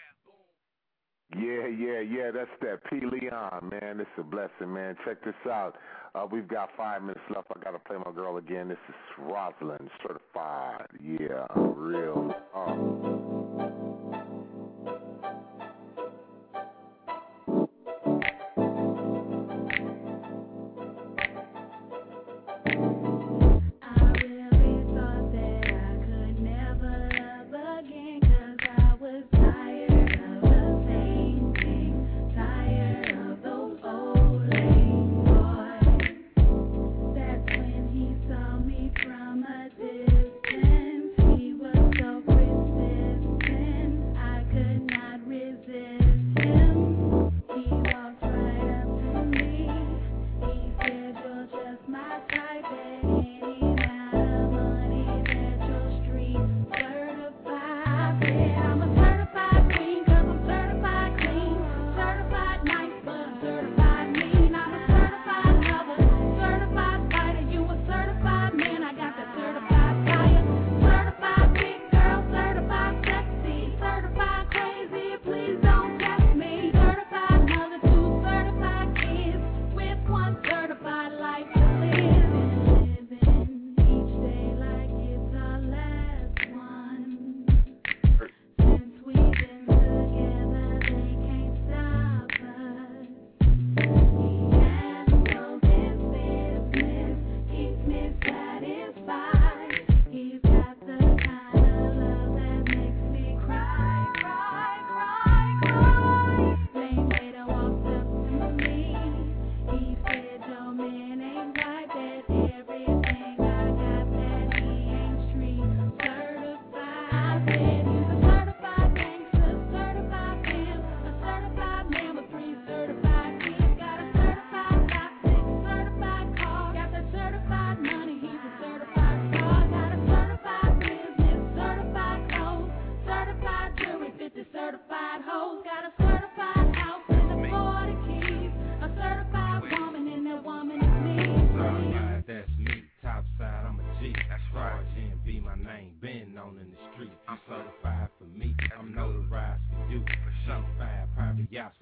Yeah, yeah, yeah, that's that P. Leon, man. It's a blessing, man. Check this out. Uh, we've got five minutes left. I got to play my girl again. This is Rosalind, certified. Yeah, real. Oh. From a distance, he was so persistent.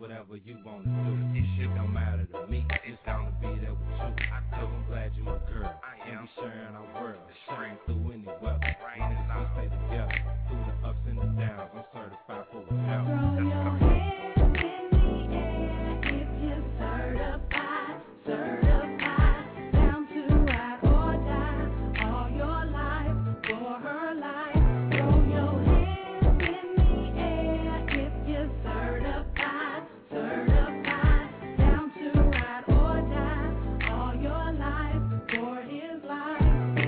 whatever you wanna do. It don't matter to me, it's down to be there with you. So I'm glad you my girl, and we sharing our world. Sharing through any weather, long as we stay together. Through the ups and the downs, I'm certified for whatever. Throw your hands in the air if you're certified, certified, down to ride or die, all your life, for her life. Throw your hands in the air if you're certified, certified, down to ride or die, all your life, for his life.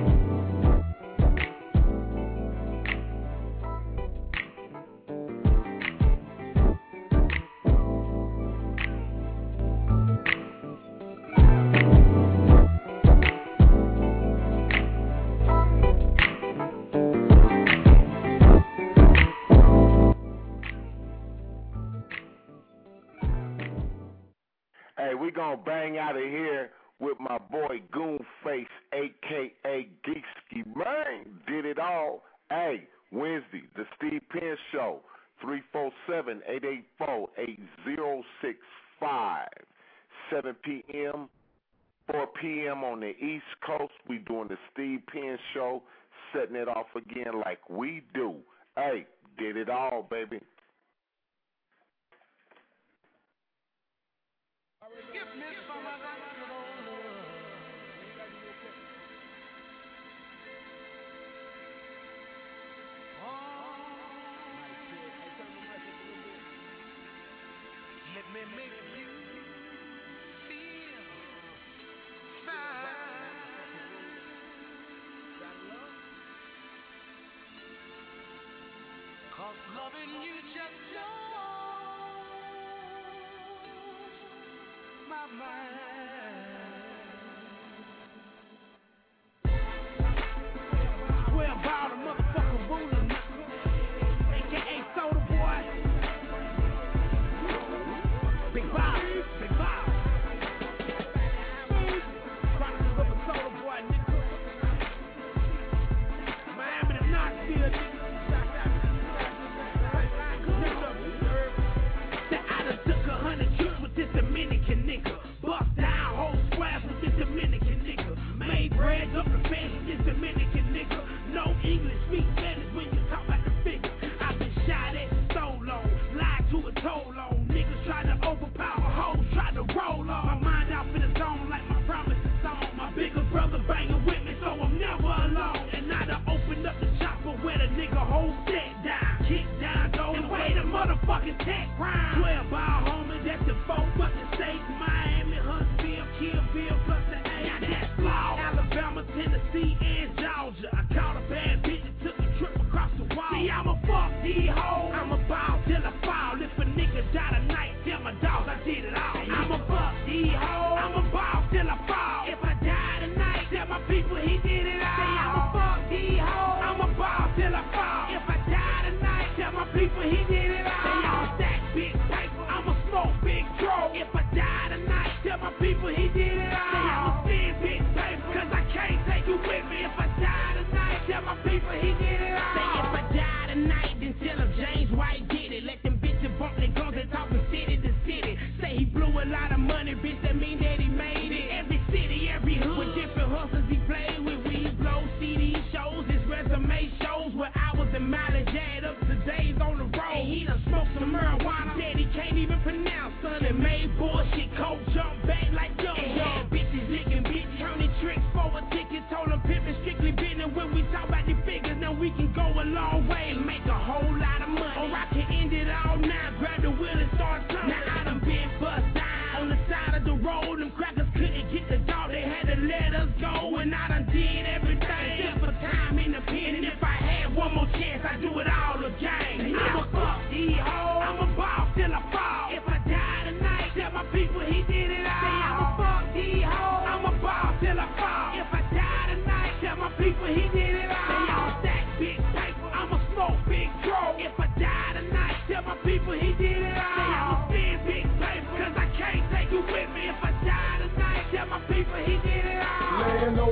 Hey, we gonna bang out of here with my boy Goonface, a k a. Geeksky, man. Did it all. Hey, Wednesday, the Steve Penn Show, three four seven, eight eight four, eight zero six five, seven p.m., four p.m. on the East Coast. We doing the Steve Penn Show, setting it off again like we do. Hey, did it all, baby. Let me make you feel fine. 'Cause loving you just blows my mind. Swear about a motherfucking ruler, a k a. Soda Boy. Big Bob, Big Bob. Chronicles of a Soda Boy, nigga. Miami to Knoxville, nigga. That I done took a hundred trips with this Dominican nigga. Bust down whole squares with this Dominican nigga. Made bread up the fence with this Dominican nigga. No English, speak Spanish when you talk about the figure. I've been shot at so long, lied to a toll on. Niggas try to overpower hoes, try to roll on. My mind out in the zone like my promise is on. My bigger brother banging with me, so I'm never alone. And I done opened up the chopper where the nigga hold set down, kick down doors, and way the motherfucking tech round. twelve ball homie, that's the four fucking states. Miami, Huntsville, Killville, plus the A. Now that's law. Alabama, Tennessee, and Georgia. I caught a bad bitch and took a trip across the wall. See, I'ma fuck these hoes. I'ma ball till I fall. If a nigga die tonight, tell my dogs I did it all. I'ma fuck these hoes. I'ma ball till I fall. If I die tonight, tell my people he did it all. Say, I'ma fuck these hoes. I'ma ball till I fall. If I die tonight, tell my people he did it all. Say, I'ma stack big paper. I'ma smoke big dro. If I die tonight, tell my people he did it all. Say, I'ma spend big paper. Cause I can't take you with me. If I die tonight, tell my people he did it all. Say, if I die tonight, then tell him James White did it. Let them bitches bump their guns and talk from city to city. Say he blew a lot of money, bitch, that mean that he made it. Every city, every hood, with different hustlers he played with. We blow C D shows, his resume shows where hours and mileage add up to days on the road. And he done smoked some marijuana that he can't even pronounce, son. And made bullshit, coke jump back like yo. And had bitches licking, bitch, turning tricks for a ticket. Told him pimpin' strictly business when we talk about the figures. Now we can go a long way and make a whole lot of money. Or I can end it all now, grab the wheel and start something. Now I done been bust down on the side of the road. Them crackers couldn't get the dog, they had to let us go. And I done did everything except for time in the pen. And if I had one more chance, I'd do it all again. I'ma fuck these hoes, I'ma ball till I fall. If I die tonight, tell my people he did it all. Say, I'ma fuck these hoes, I'ma ball till I fall. If I die tonight, tell my people he did it all. Say, I'ma stack big paper, I'ma smoke big dro. If I die tonight, tell my people he did it all. Say, I'ma spend big paper, cause I can't take you with me. If I die tonight, tell my people he did it all. Man, no,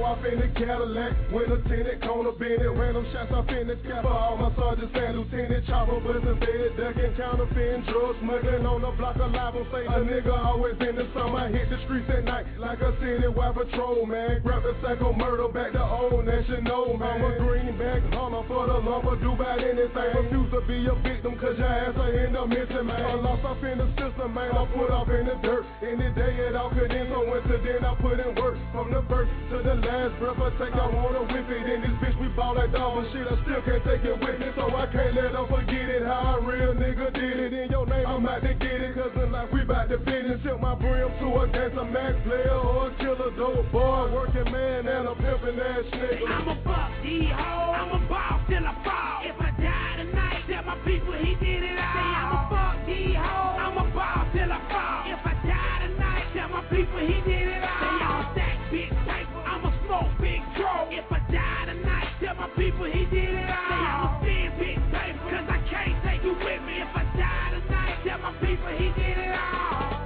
off in the Cadillac. When a tenant, corner Bennett, random shots off in the sky. For all my sergeants and lieutenant, chopper buzzing, bed ducking, counterfeiting, drugs, smuggling on the block alive on say a nigga always in the summer. I hit the streets at night like a citywide patrol, man. Grab the psycho murder back to old national, man. I'm a greenback hunter for the lumber, do about anything. Refuse to be a victim, cause your ass I end up missing, man. I lost off in the system, man. I put off in the dirt. Any day it all could end, so into then I put in work. From the first to the last breath I take, I wanna whip it. In this bitch we ball like dog, but shit I still can't take it with me, so I can't let them forget it. How a real nigga did it. In your name I'm out to get it, cause in life we bout to fit it. Tilt my brim to a gangster max player or a killer dope boy, working man and a pimpin' ass nigga. I'm a fuck D-ho, I'm a boss till I fall. If I die tonight, tell my people he did it all. Say I'm a fuck D-ho, I'm a boss till I fall. If I die tonight, tell my people he did it all. Say I'm a stack big paper, I'm a smoke big troll. If I die tonight, tell my people he did it all. Say I'm a spin big paper, cause I can't take you with me. If I die tonight, tell my people he did it all.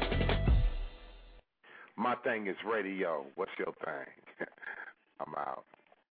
My thing is radio. What's your thing? I'm out.